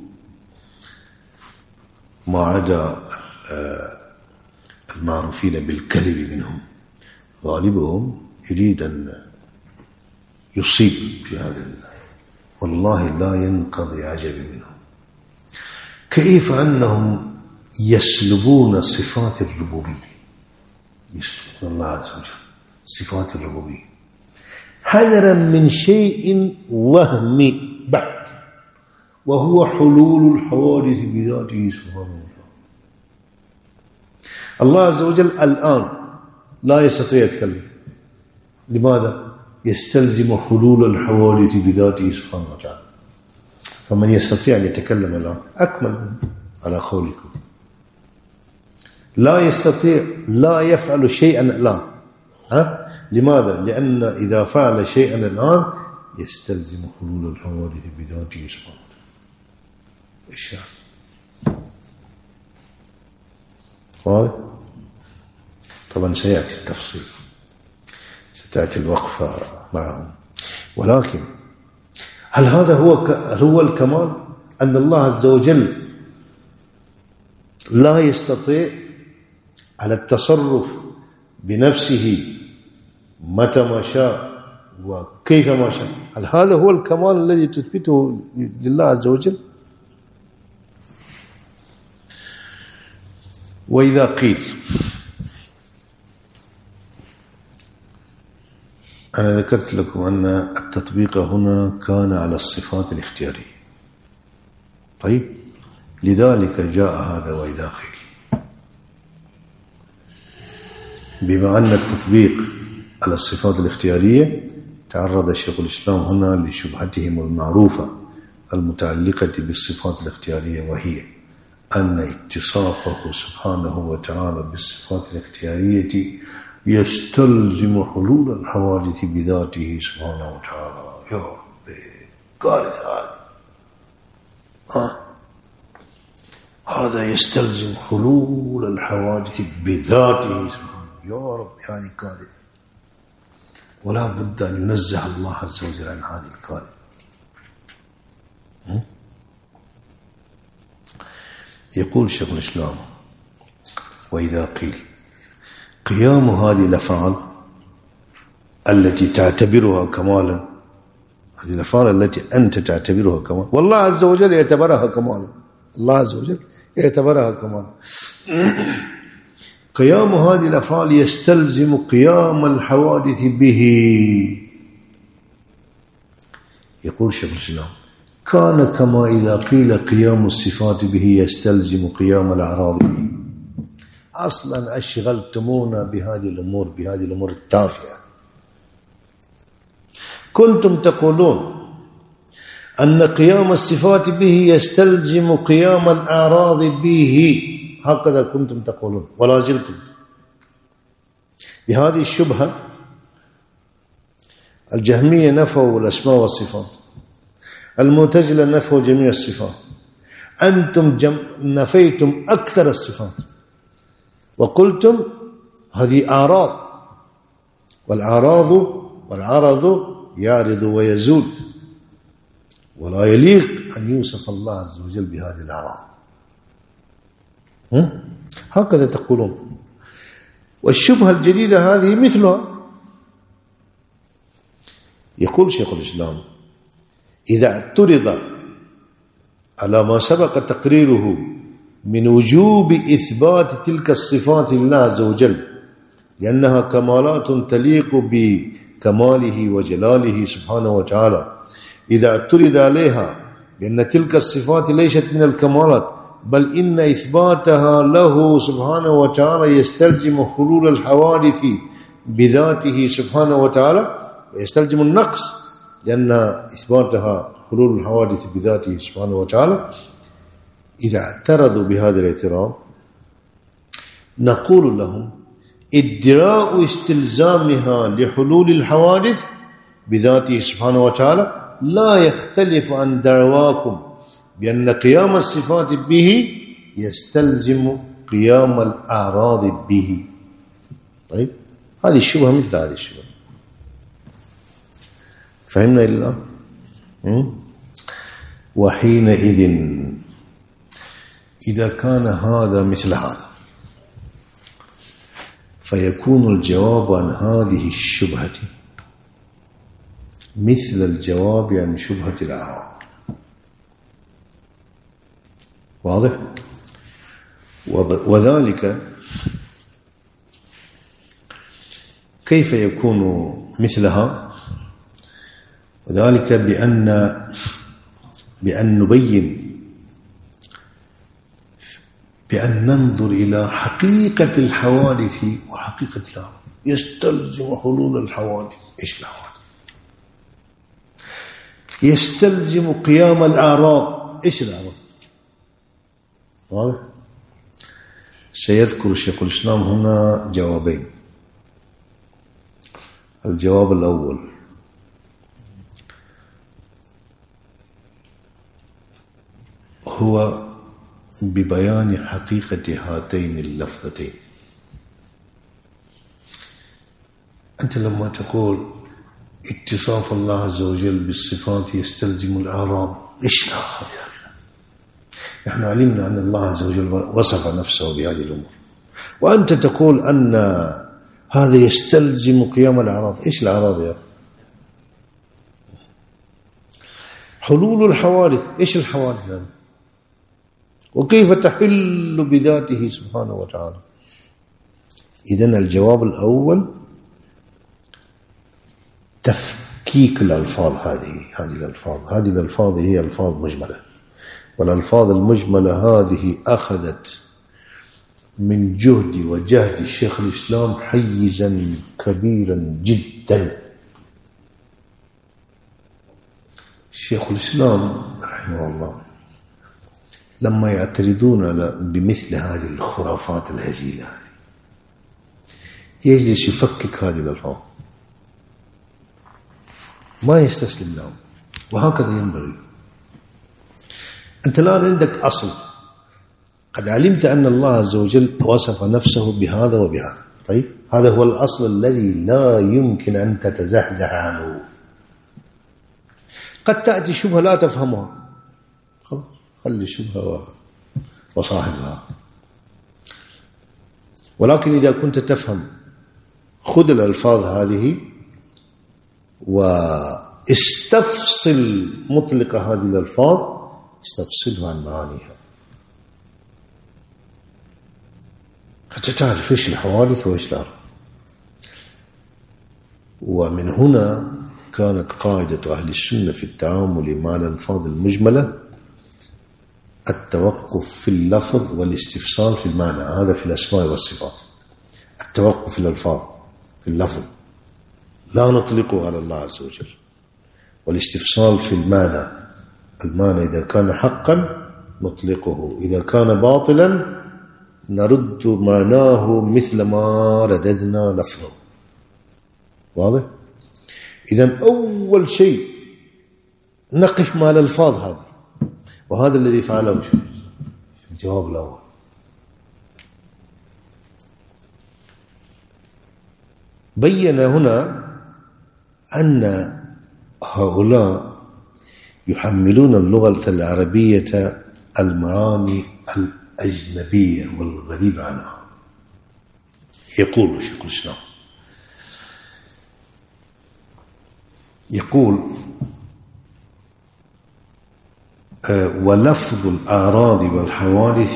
ما عدا المعروفين بالكذب منهم، غالبهم يريد أن يصيب في هذا. والله لا ينقضي عجب منهم. كيف أنهم يسلبون صفات الربوبية، يسلبون الله عز وجل صفات الربوبية حذرا من شيء وهمي بعد، وهو حلول الحوادث بذاته سبحانه وتعالى. الله عز وجل الآن لا يستطيع يتكلم. لماذا؟ يستلزم حلول الحوادث بذاته سبحانه وتعالى. فمن يستطيع أن يتكلم الآن أكمل على قولكم. لا يستطيع، لا يفعل شيئا الآن. لماذا؟ لأن إذا فعل شيئا الآن يستلزم حلول الحوادث بذاته سبحانه. إيش يعني؟ واضح؟ طبعا سيأتي التفصيل، ستأتي الوقفة معهم. ولكن هل هذا هو الكمال؟ أن الله عز وجل لا يستطيع على التصرف بنفسه متى ما شاء وكيف ما شاء؟ هل هذا هو الكمال الذي تثبته لله عز وجل؟ وإذا قيل، أنا ذكرت لكم أن التطبيق هنا كان على الصفات الاختيارية. طيب، لذلك جاء هذا وإذا قيل. بما أن التطبيق على الصفات الاختيارية، تعرض شيخ الإسلام هنا لشبهتهم المعروفة المتعلقة بالصفات الاختيارية، وهي أن اتصافه سبحانه وتعالى بالصفات الاختيارية يستلزم حلول الحوادث بذاته سبحانه وتعالى. يا رب، كارثة هذا يستلزم حلول الحوادث بذاته سبحانه. يا رب، هذه كارثة، ولا بد أن ينزه الله عز وجل عن هذه الكارثة. يقول شيخ الإسلام: وإذا قيل قيام هذه الأفعال التي تعتبرها كمالا، هذه الأفعال التي أنت تعتبرها كمالا، والله عز وجل يعتبرها كمالا، الله عز وجل يعتبرها كمالا. قيام هذه الأفعال يستلزم قيام الحوادث به. يقول شيخ الإسلام: كان كما إذا قيل قيام الصفات به يستلزم قيام الأعراض به. أصلا أشغلتمونا بهذه الأمور التافهة. كنتم تقولون أن قيام الصفات به يستلزم قيام الأعراض به، هكذا كنتم تقولون ولا زلتم بهذه الشبهة. الجهمية نفوا الأسماء والصفات، المعتزلة نفوا جميع الصفات، أنتم نفيتم أكثر الصفات وقلتم هذه أعراض، والعرض يعرض ويزول، ولا يليق أن يوصف الله عز وجل بهذه الأعراض. هكذا تقولون. والشبهة الجديدة هذه مثلها. يقول شيخ الإسلام: إذا اعترض على ما سبق تقريره من وجوب إثبات تلك الصفات لله عز وجل لأنها كمالات تليق بكماله وجلاله سبحانه وتعالى، إذا اعترض عليها بأن تلك الصفات ليست من الكمالات بل إن إثباتها له سبحانه وتعالى يستلزم حلول الحوادث بذاته سبحانه وتعالى، ويستلزم النقص لأن إثباتها حلول الحوادث بذاته سبحانه وتعالى. إذا اعترضوا بهذا الاعتراض نقول لهم: ادعاء استلزامها لحلول الحوادث بذاته سبحانه وتعالى لا يختلف عن دعواكم بأن قيام الصفات به يستلزم قيام الأعراض به. طيب، هذه الشبهة مثل هذه الشبهة. فهمنا إلى الآن؟ وحينئذ إذا كان هذا مثل هذا فيكون الجواب عن هذه الشبهة مثل الجواب عن شبهة الأعراض. واضح؟ وذلك كيف يكون مثلها؟ وذلك بأن نبين، بأن ننظر إلى حقيقة الحوادث وحقيقة الأمر. يستلزم حلول الحوادث. إيش الحوادث؟ يستلزم قيام الأعراض. إيش الأعراض؟ واضح؟ سيذكر الشيخ الإسلام هنا جوابين. الجواب الأول: هو ببيان حقيقة هاتين اللفظتين. أنت لما تقول اتصاف الله عز وجل بالصفات يستلزم الأعراض، إيش الأعراض يا أخي؟ نحن علمنا أن الله عز وجل وصف نفسه بهذه الأمور، وأنت تقول أن هذا يستلزم قيام الأعراض. إيش الأعراض يا أخي؟ حلول الحوادث. إيش الحوادث هذه؟ وكيف تحل بذاته سبحانه وتعالى؟ إذن الجواب الأول تفكيك الألفاظ. هذه الألفاظ هي ألفاظ مجملة، والألفاظ المجملة هذه أخذت من جهد وجهد الشيخ الإسلام حيزا كبيرا جدا. الشيخ الإسلام رحمه الله لما يعترضون بمثل هذه الخرافات الهزيلة يجلس يفكك هذه الألفاظ، ما يستسلم لهم، وهكذا ينبغي. أنت الآن عندك أصل، قد علمت أن الله عز وجل وصف نفسه بهذا وبهذا. طيب، هذا هو الأصل الذي لا يمكن أن تتزحزح عنه. قد تأتي شبهة لا تفهمها، خلي الشبهة وصاحبها. ولكن إذا كنت تفهم، خذ الألفاظ هذه واستفصل مطلق هذه الألفاظ، استفصلها عن معانيها حتى تعرف إيش الحوادث وإيش الأعراض. ومن هنا كانت قاعدة أهل السنة في التعامل مع الألفاظ المجملة التوقف في اللفظ والاستفصال في المعنى. هذا في الأسماء والصفات، التوقف في الألفاظ في اللفظ لا نطلقه على الله عز وجل، والاستفصال في المعنى إذا كان حقا نطلقه، إذا كان باطلا نرد معناه مثل ما رددنا لفظه. واضح؟ إذن أول شيء نقف مع الألفاظ هذه، وهذا الذي فعله الجواب الأول. بين هنا أن هؤلاء يحملون اللغة العربية المعاني الأجنبية والغريبة عنها. يقول شيخ الإسلام، يقول: ولفظ الأعراض والحوادث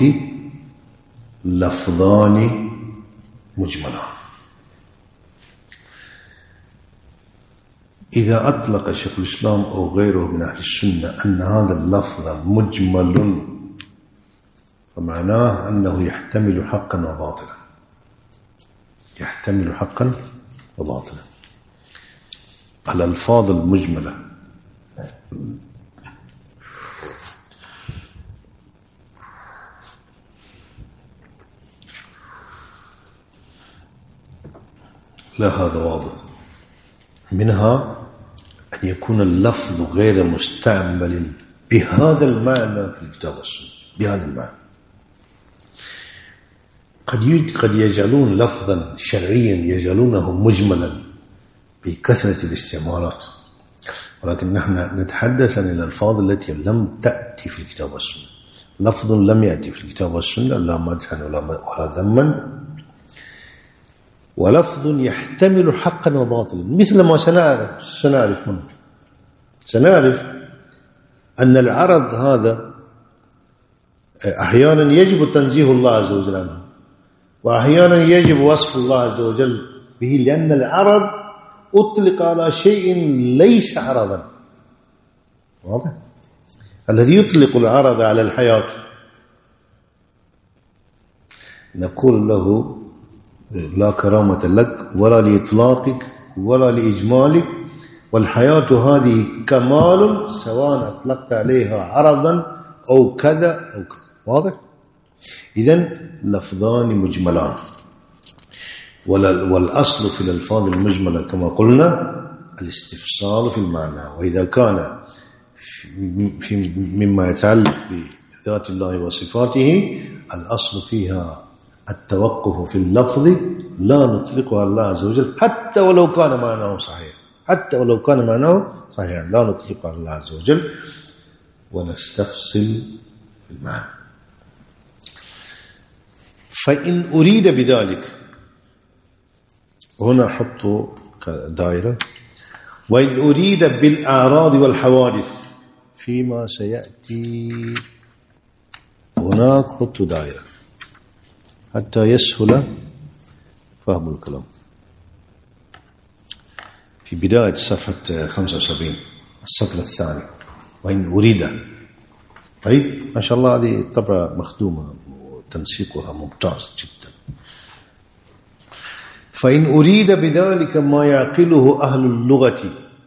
لفظان مجملان. إذا أطلق شيخ الإسلام أو غيره من أهل السنة أن هذا اللفظ مجمل، فمعناه أنه يحتمل حقا وباطلا، يحتمل حقا وباطلا. الألفاظ المجملة لا، هذا واضح. منها أن يكون اللفظ غير مستعمل بهذا المعنى في الكتاب والسنة، بهذا المعنى. قد يجعلون لفظا شرعيا يجعلونه مجملا بكثرة الاستعمالات، ولكن نحن نتحدث عن الألفاظ التي لم تأتي في الكتاب والسنة. لفظ لم يأتي في الكتاب والسنة لا مدحا ولا ذما، ولفظ يحتمل حقا وباطلا، مثل ما سنعرف هنا. سنعرف أن العرض هذا أحيانا يجب تنزيه الله عز وجل عنه، وأحيانا يجب وصف الله عز وجل به، لأن العرض أطلق على شيء ليس عرضا. واضح؟ الذي يطلق العرض على الحياة نقول له لا كرامة لك ولا لإطلاقك ولا لإجمالك والحياة هذه كمال سواء أطلقت عليها عرضا أو كذا أو كذا. واضح؟ إذن لفظان مجملان، والأصل في الألفاظ المجملة كما قلنا الاستفصال في المعنى، وإذا كان مما يتعلق بذات الله وصفاته الأصل فيها التوقف في اللفظ لا نطلقها الله عز وجل حتى ولو كان معناه صحيح، حتى ولو كان معناه صحيحا لا نطلقها الله عز وجل ونستفصل في المعنى. فإن أريد بذلك، هنا حطوا دائرة، وإن أريد بالأعراض والحوادث فيما سيأتي هناك حطوا دائرة حتى يسهل فهم الكلام. في بداية صفحة 75 السطر الثاني، وإن أريد. طيب ما شاء الله هذه الطبعة مخدومة وتنسيقها ممتاز جدا. فإن أريد بذلك ما يعقله أهل اللغة،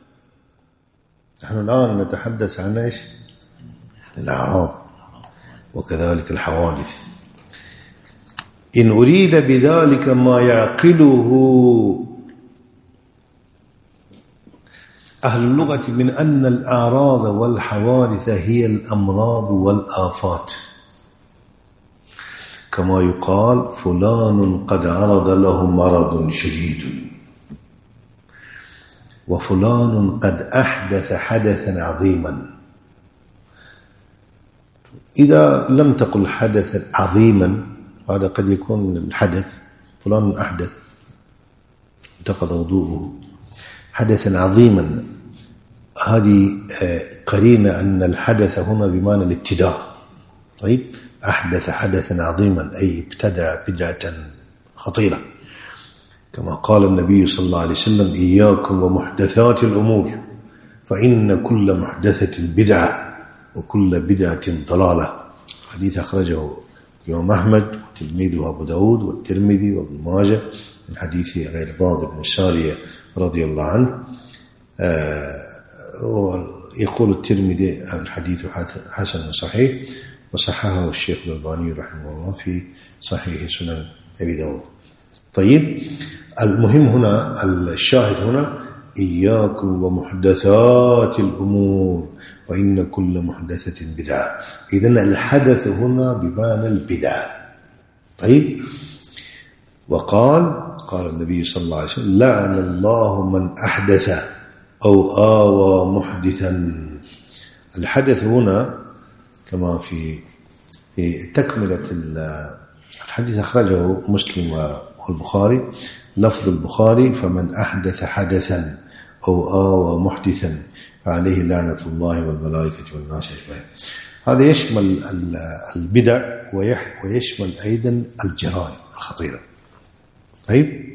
نحن الآن نتحدث عن إيش؟ الأعراض وكذلك الحوادث. إن أريد بذلك ما يعقله أهل اللغة من أن الأعراض والحوادث هي الأمراض والآفات، كما يقال فلان قد عرض له مرض شديد، وفلان قد أحدث حدثا عظيما. إذا لم تقل حدثا عظيما هذا قد يكون الحدث فلان أحدث انتقض وضوءه، حدثا عظيما هذه قرينة أن الحدث هنا بمعنى الابتداء. طيب أحدث حدثا عظيما أي ابتدع بدعة خطيرة، كما قال النبي صلى الله عليه وسلم إياكم ومحدثات الأمور فإن كل محدثة بدعة وكل بدعة ضلالة. حديث أخرجه الإمام أحمد وتلميذه أبو داود والترمذي وابن ماجه من حديث العرباض بن سارية رضي الله عنه. يقول الترمذي الحديث حسن صحيح، وصححه الشيخ الألباني رحمه الله في صحيح سنن أبي داود. طيب المهم هنا الشاهد هنا إياكم ومحدثات الأمور فإن كل محدثة بدعة. إذن الحدث هنا بمعنى البدعة. طيب قال النبي صلى الله عليه وسلم لعن الله من أحدث أو آوى محدثا. الحدث هنا كما في تكملة الحديث أخرجه مسلم والبخاري، لفظ البخاري فمن أحدث حدثا أو آوى محدثا فعليه لعنة الله والملائكة والناس أجمعين. هذا يشمل البدع ويشمل أيضا الجرائم الخطيرة. طيب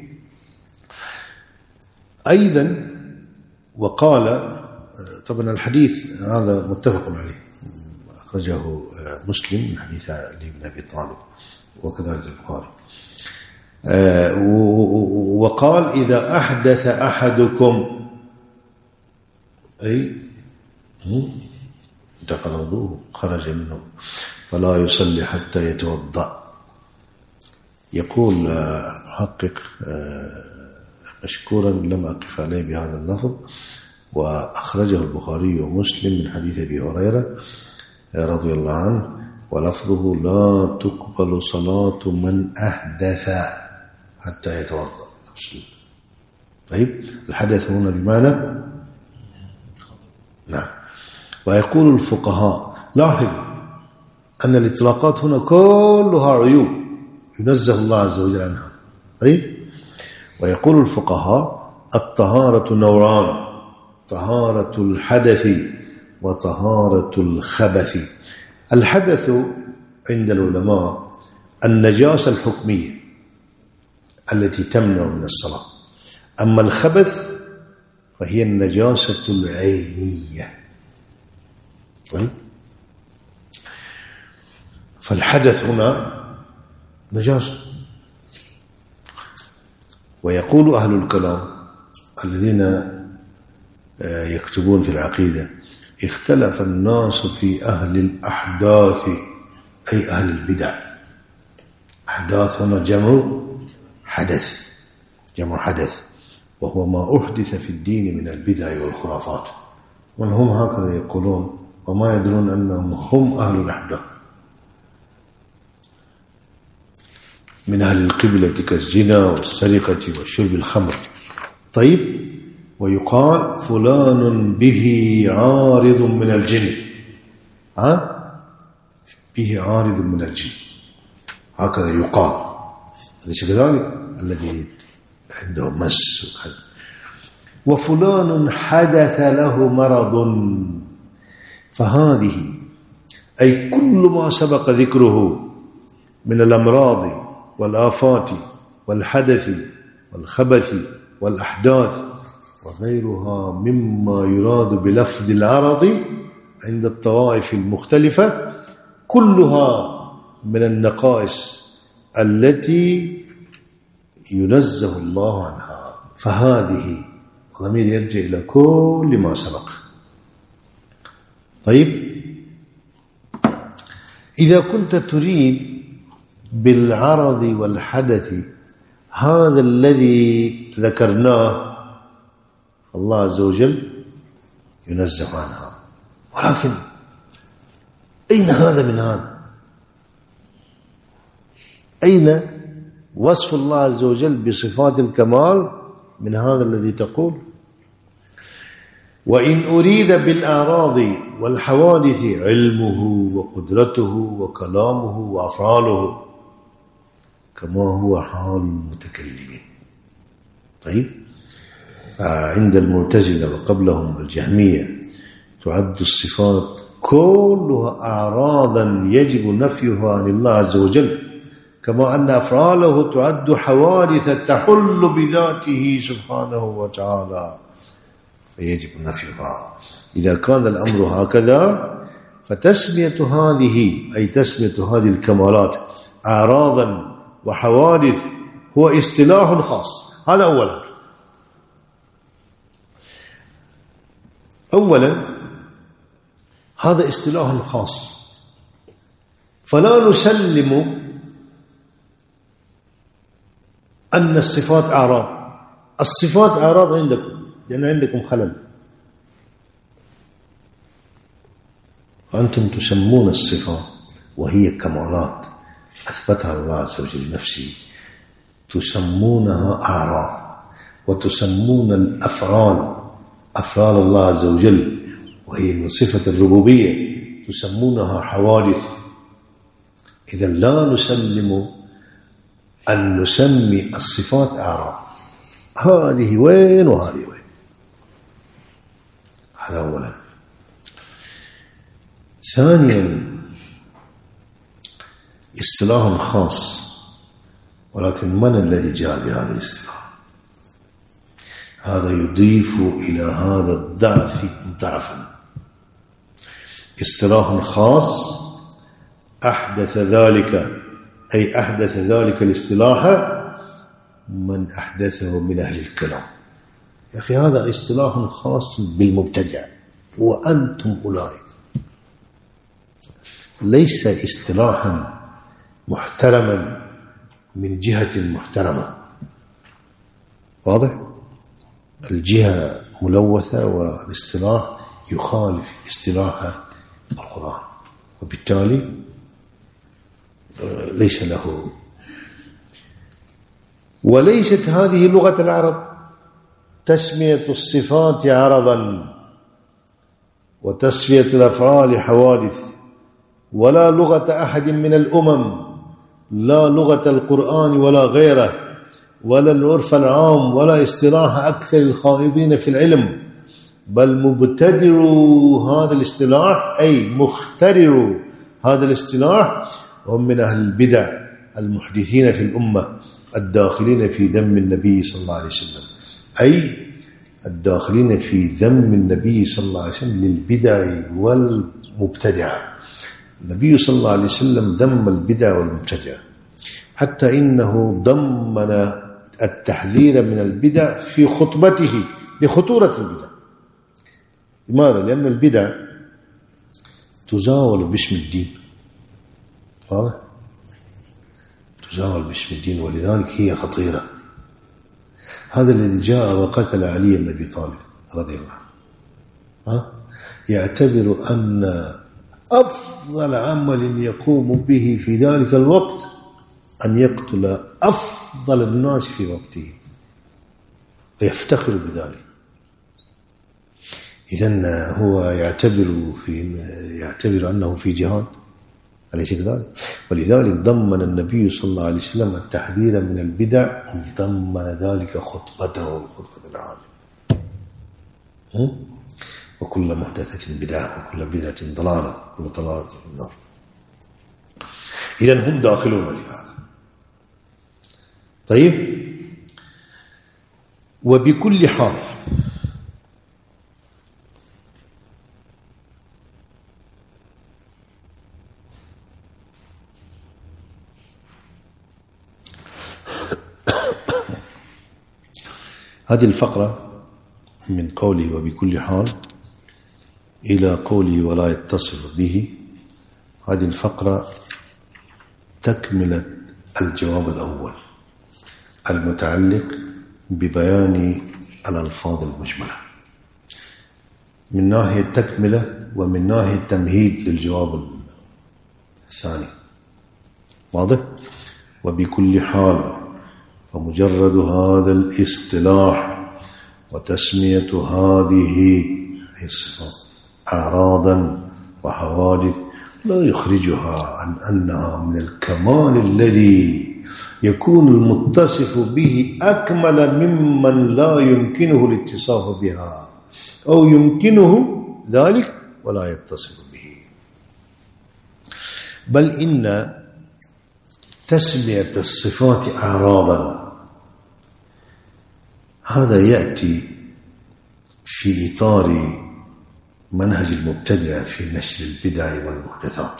أيضا وقال، طبعا الحديث هذا متفق عليه أخرجه مسلم من حديث علي بن أبي طالب وكذلك البخاري. وقال إذا أحدث أحدكم أي انتقل وضوءه خرج منه فلا يصلي حتى يتوضأ. يقول محقق مشكورا لم أقف عليه بهذا اللفظ، وأخرجه البخاري ومسلم من حديث أبي هريرة رضي الله عنه ولفظه لا تقبل صلاة من أحدث حتى يتوضأ. طيب الحدث هنا بمعنى نعم. ويقول الفقهاء لاحظوا أن الإطلاقات هنا كلها عيوب ينزه الله عز وجل عنها. طيب ويقول الفقهاء الطهارة نوعان، طهارة الحدث وطهارة الخبث. الحدث عند العلماء النجاسة الحكمية التي تمنع من الصلاة، أما الخبث فهي النجاسة العينية. طيب فالحدث هنا نجاسة. ويقول أهل الكلام الذين يكتبون في العقيدة: اختلف الناس في أهل الأحداث، أي أهل البدع. أحداث هنا جمع حدث، جمع حدث، وهو ما أحدث في الدين من البدع والخرافات. من هم هكذا يقولون وما يدرون أنهم هم أهل الأحداث، من أهل القبلة كالزنا والسرقة وشرب الخمر. طيب، ويقال فلان به عارض من الجن، به عارض من الجن، هكذا يقال. أليس كذلك؟ الذي عنده مس وكذا. وفلان حدث له مرض، فهذه أي كل ما سبق ذكره من الأمراض والآفات والحدث والخبث والأحداث وغيرها مما يراد بلفظ العرض عند الطوائف المختلفة، كلها من النقائص التي ينزه الله عنها. فهذه ضمير يرجع إلى كل ما سبق. طيب، إذا كنت تريد بالعرض والحدث هذا الذي ذكرناه، الله عز وجل ينزه عنها. ولكن أين هذا من هذا؟ أين وصف الله عز وجل بصفات الكمال من هذا الذي تقول؟ وإن أريد بالأعراض والحوادث علمه وقدرته وكلامه وأفعاله كما هو حال المتكلمين. طيب، عند المعتزلة وقبلهم الجهمية تعد الصفات كلها أعراضا يجب نفيها عن الله عز وجل، كما أن أفعاله تعد حوادث تحل بذاته سبحانه وتعالى فيجب نفيها. إذا كان الأمر هكذا فتسمية هذه، أي تسمية هذه الكمالات أعراضا وحوادث، هو اصطلاح خاص. هذا أولا هذا اصطلاح خاص، فلا نسلم أن الصفات أعراض. الصفات أعراض عندكم لأن عندكم خلل، وأنتم تسمون الصفات وهي كمالات أثبتها الله عز وجل لنفسه تسمونها أعراض، وتسمون الأفعال أفعال الله عز وجل وهي من صفة الربوبية تسمونها حوادث. إذا لا نسلم أن نسمي الصفات أعراض، هذه وين وهذه وين. هذا أولا. ثانيا اصطلاح خاص، ولكن من الذي جاء بهذا الاصطلاح؟ هذا يضيف إلى هذا الضعف ضعفا. اصطلاح خاص أحدث ذلك، أي أحدث ذلك الاصطلاح من أحدثه من أهل الكلام. يا أخي هذا اصطلاح خاص بالمبتدع وأنتم أولئك، ليس اصطلاحا محترما من جهة محترمة. واضح؟ الجهة ملوثة والاصطلاح يخالف اصطلاح القرآن، وبالتالي ليس له. وليست هذه لغة العرب تسمية الصفات عرضا وتسمية الأفعال حوادث، ولا لغة أحد من الأمم، لا لغة القرآن ولا غيره، ولا العرف العام، ولا اصطلاح أكثر الخائضين في العلم، بل مبتدروا هذا الاصطلاح أي مخترروا هذا الاصطلاح هم من أهل البدع المحدثين في الأمة الداخلين في ذم النبي صلى الله عليه وسلم، أي الداخلين في ذم النبي صلى الله عليه وسلم للبدع والمبتدعة. النبي صلى الله عليه وسلم ذم البدع والمبتدعة، حتى إنه ضمن التحذير من البدع في خطبته لخطورة البدع. لماذا؟ لأن البدع تزاول باسم الدين، واضح؟ تزاول باسم الدين، ولذلك هي خطيرة. هذا الذي جاء وقتل علي بن أبي طالب رضي الله عنه يعتبر أن أفضل عمل يقوم به في ذلك الوقت أن يقتل أفضل الناس في وقته، ويفتخر بذلك. إذن هو يعتبر أنه في جهاد، أليس كذلك؟ ولذلك ضمن النبي صلى الله عليه وسلم التحذير من البدع، ضمن ذلك خطبته، خطبة العام. وكل محدثة بدعة وكل بدعة ضلالة وكل ضلالة في النار. إذن هم داخلون في هذا. طيب، وبكل حال هذه الفقرة من قولي وبكل حال إلى قولي ولا يتصف به، هذه الفقرة تكملة الجواب الأول المتعلق ببيان الألفاظ المجملة، من ناحية تكملة ومن ناحية تمهيد للجواب الثاني. واضح؟ وبكل حال، فمجرد هذا الاصطلاح وتسمية هذه الصفات أعراضا وحوادث لا يخرجها عن أنها من الكمال الذي يكون المتصف به أكمل ممن لا يمكنه الاتصاف بها أو يمكنه ذلك ولا يتصف به. بل إن تسمية الصفات أعراضا هذا يأتي في إطار منهج المبتدعة في نشر البدع والمحدثات.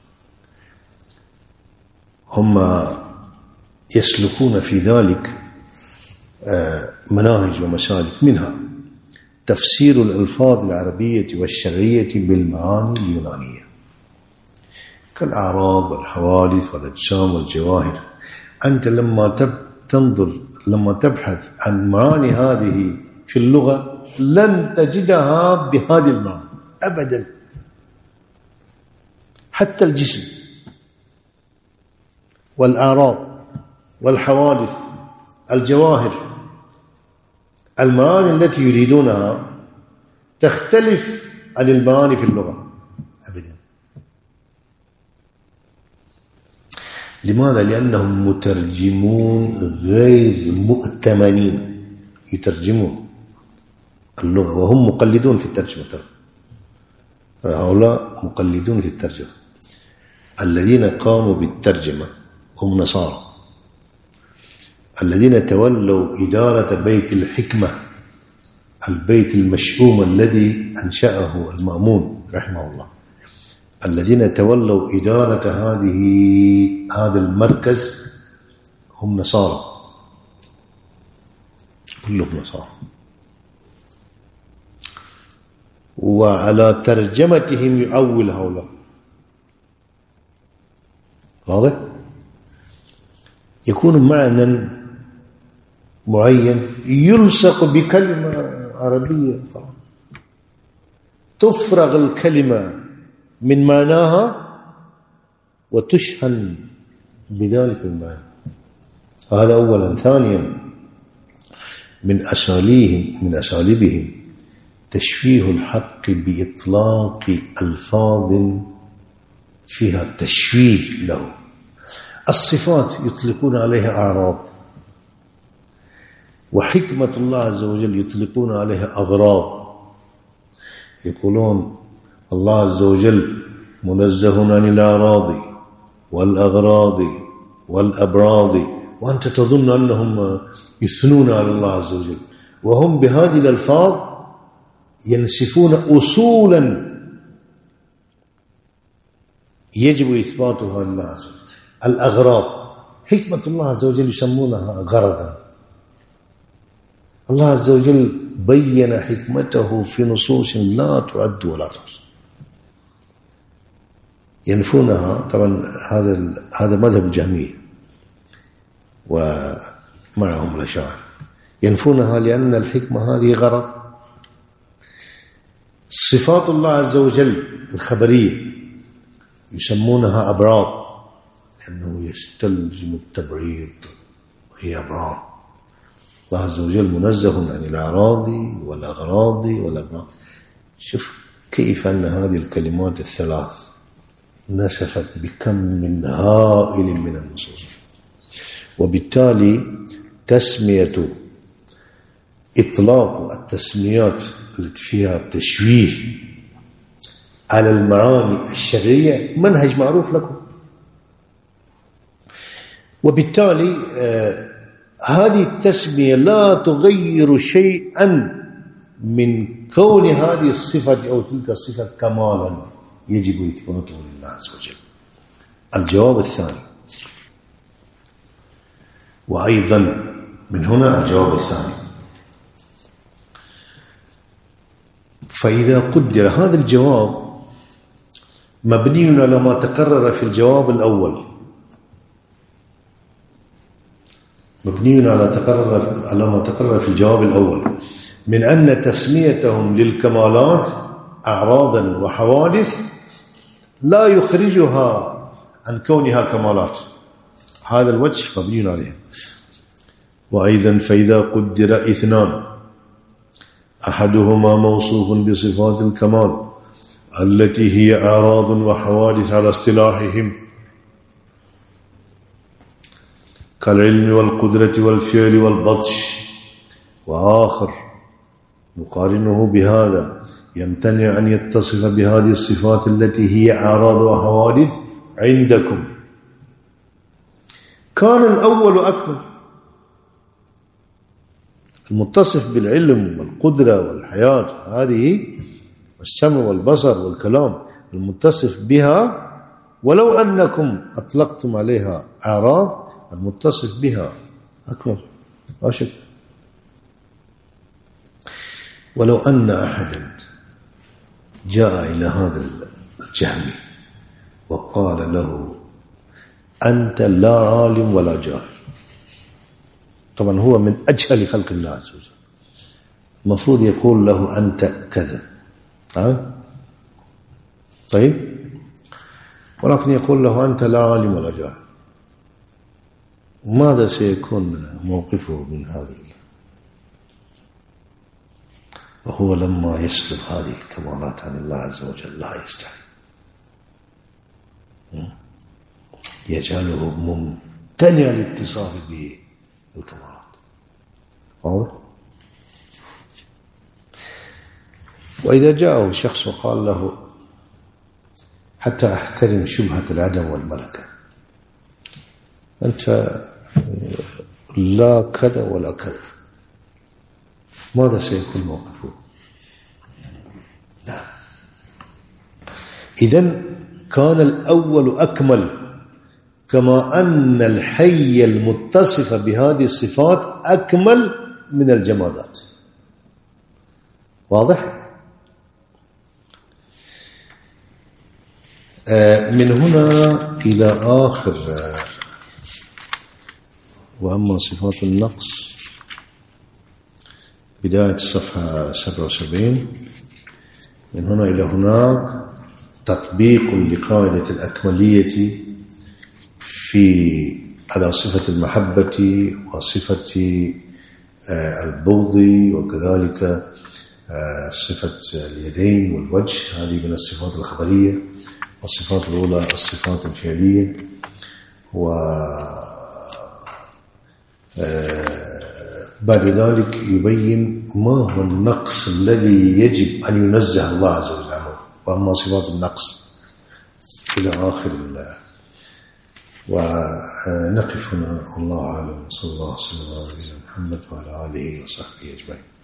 هم يسلكون في ذلك مناهج ومسالك، منها تفسير الألفاظ العربية والشرعية بالمعاني اليونانية كالأعراض والحوادث والأجسام والجواهر. أنت لما تبحث عن معاني هذه في اللغة لن تجدها بهذه المعاني أبدا. حتى الجسم والأعراض والحوادث الجواهر، المعاني التي يريدونها تختلف عن المعاني في اللغة أبدا. لماذا؟ لأنهم مترجمون غير مؤتمنين، يترجمون اللغة وهم مقلدون في الترجمة. هؤلاء مقلدون في الترجمة. الذين قاموا بالترجمة هم نصارى، الذين تولوا إدارة بيت الحكمة، البيت المشؤوم الذي أنشأه المأمون رحمه الله، الذين تولوا إدارة هذا المركز هم نصارى، كلهم نصارى. وعلى ترجمتهم يؤول هؤلاء. واضح؟ يكون معنى معين يلصق بكلمة عربية، تفرغ الكلمة من معناها وتشحن بذلك المعنى. هذا أولا. ثانيا، من أساليبهم تشويه الحق بإطلاق ألفاظ فيها تشويه له. الصفات يطلقون عليها أعراض، وحكمة الله عز وجل يطلقون عليها أغراض. يقولون الله عز وجل منزه عن الأعراض والأغراض والأبراض، وأنت تظن أنهم يثنون على الله عز وجل، وهم بهذه الألفاظ ينسفون أصولا يجب إثباتها لله عز وجل. الأغراض، حكمة الله عز وجل يسمونها غرضا. الله عز وجل بين حكمته في نصوص لا تعد ولا تحصى ينفونها. طبعا هذا مذهب الجهمية ومعهم الأشاعرة، ينفونها لأن الحكمة هذه غرض. صفات الله عز وجل الخبرية يسمونها أبراض لأنه يستلزم التبريد، وهي أبراض. الله عز وجل منزه عن الأعراض والأغراض والأبراض. شوف كيف أن هذه الكلمات الثلاث نسفت بكم من هائل من النصوص، وبالتالي تسمية إطلاق التسميات التي فيها تشويه على المعاني الشرعية منهج معروف لكم. وبالتالي هذه التسمية لا تغير شيئا من كون هذه الصفة أو تلك الصفة كمالا يجب إثباته لله عز وجل. الجواب الثاني، وأيضا من هنا الجواب الثاني، فإذا قدر هذا الجواب مبني على ما تقرر في الجواب الأول، مبني على ما تقرر في الجواب الأول من أن تسميتهم للكمالات أعراضا وحوادث لا يخرجها عن كونها كمالات، هذا الوجه مبني عليه. وأيضا فإذا قدر اثنان أحدهما موصوف بصفات الكمال التي هي أعراض وحوادث على اصطلاحهم كالعلم والقدرة والفعل والبطش، وآخر نقارنه بهذا يمتنع أن يتصف بهذه الصفات التي هي أعراض وحوادث عندكم، كان الأول أكمل. المتصف بالعلم والقدرة والحياة هذه والسمع والبصر والكلام، المتصف بها ولو أنكم أطلقتم عليها أعراض، المتصف بها أكمل لا شك. ولو أن أحدا جاء إلى هذا الجهمي وقال له أنت لا عالم ولا جاهل، طبعا هو من أجهل خلق الله عز وجل، المفروض يقول له أنت كذا، طيب، ولكن يقول له أنت لا عالم ولا جاهل، ماذا سيكون موقفه من هذا؟ وهو لما يسلب هذه الكمالات عن الله عز وجل لا يستحي، يجعله ممتنع الاتصاف بالكمالات. واضح؟ وإذا جاءه شخص وقال له حتى أحترم شبهة العدم والملكة، أنت لا كذا ولا كذا، ماذا سيكون موقفه؟ نعم، إذن كان الأول أكمل، كما أن الحي المتصف بهذه الصفات أكمل من الجمادات. واضح؟ من هنا إلى آخر وأما صفات النقص بداية الصفحة 77، من هنا إلى هناك تطبيق لقاعدة الأكملية على صفة المحبة وصفة البغض، وكذلك صفة اليدين والوجه، هذه من الصفات الخبرية، والصفات الأولى الصفات الفعلية. بعد ذلك يبين ما هو النقص الذي يجب أن ينزه الله عز وجل عنه، وأما صفات النقص إلى آخر ونقف هنا. الله أعلم، صلى الله عليه وسلم على نبينا محمد وعلى آله وصحبه أجمعين.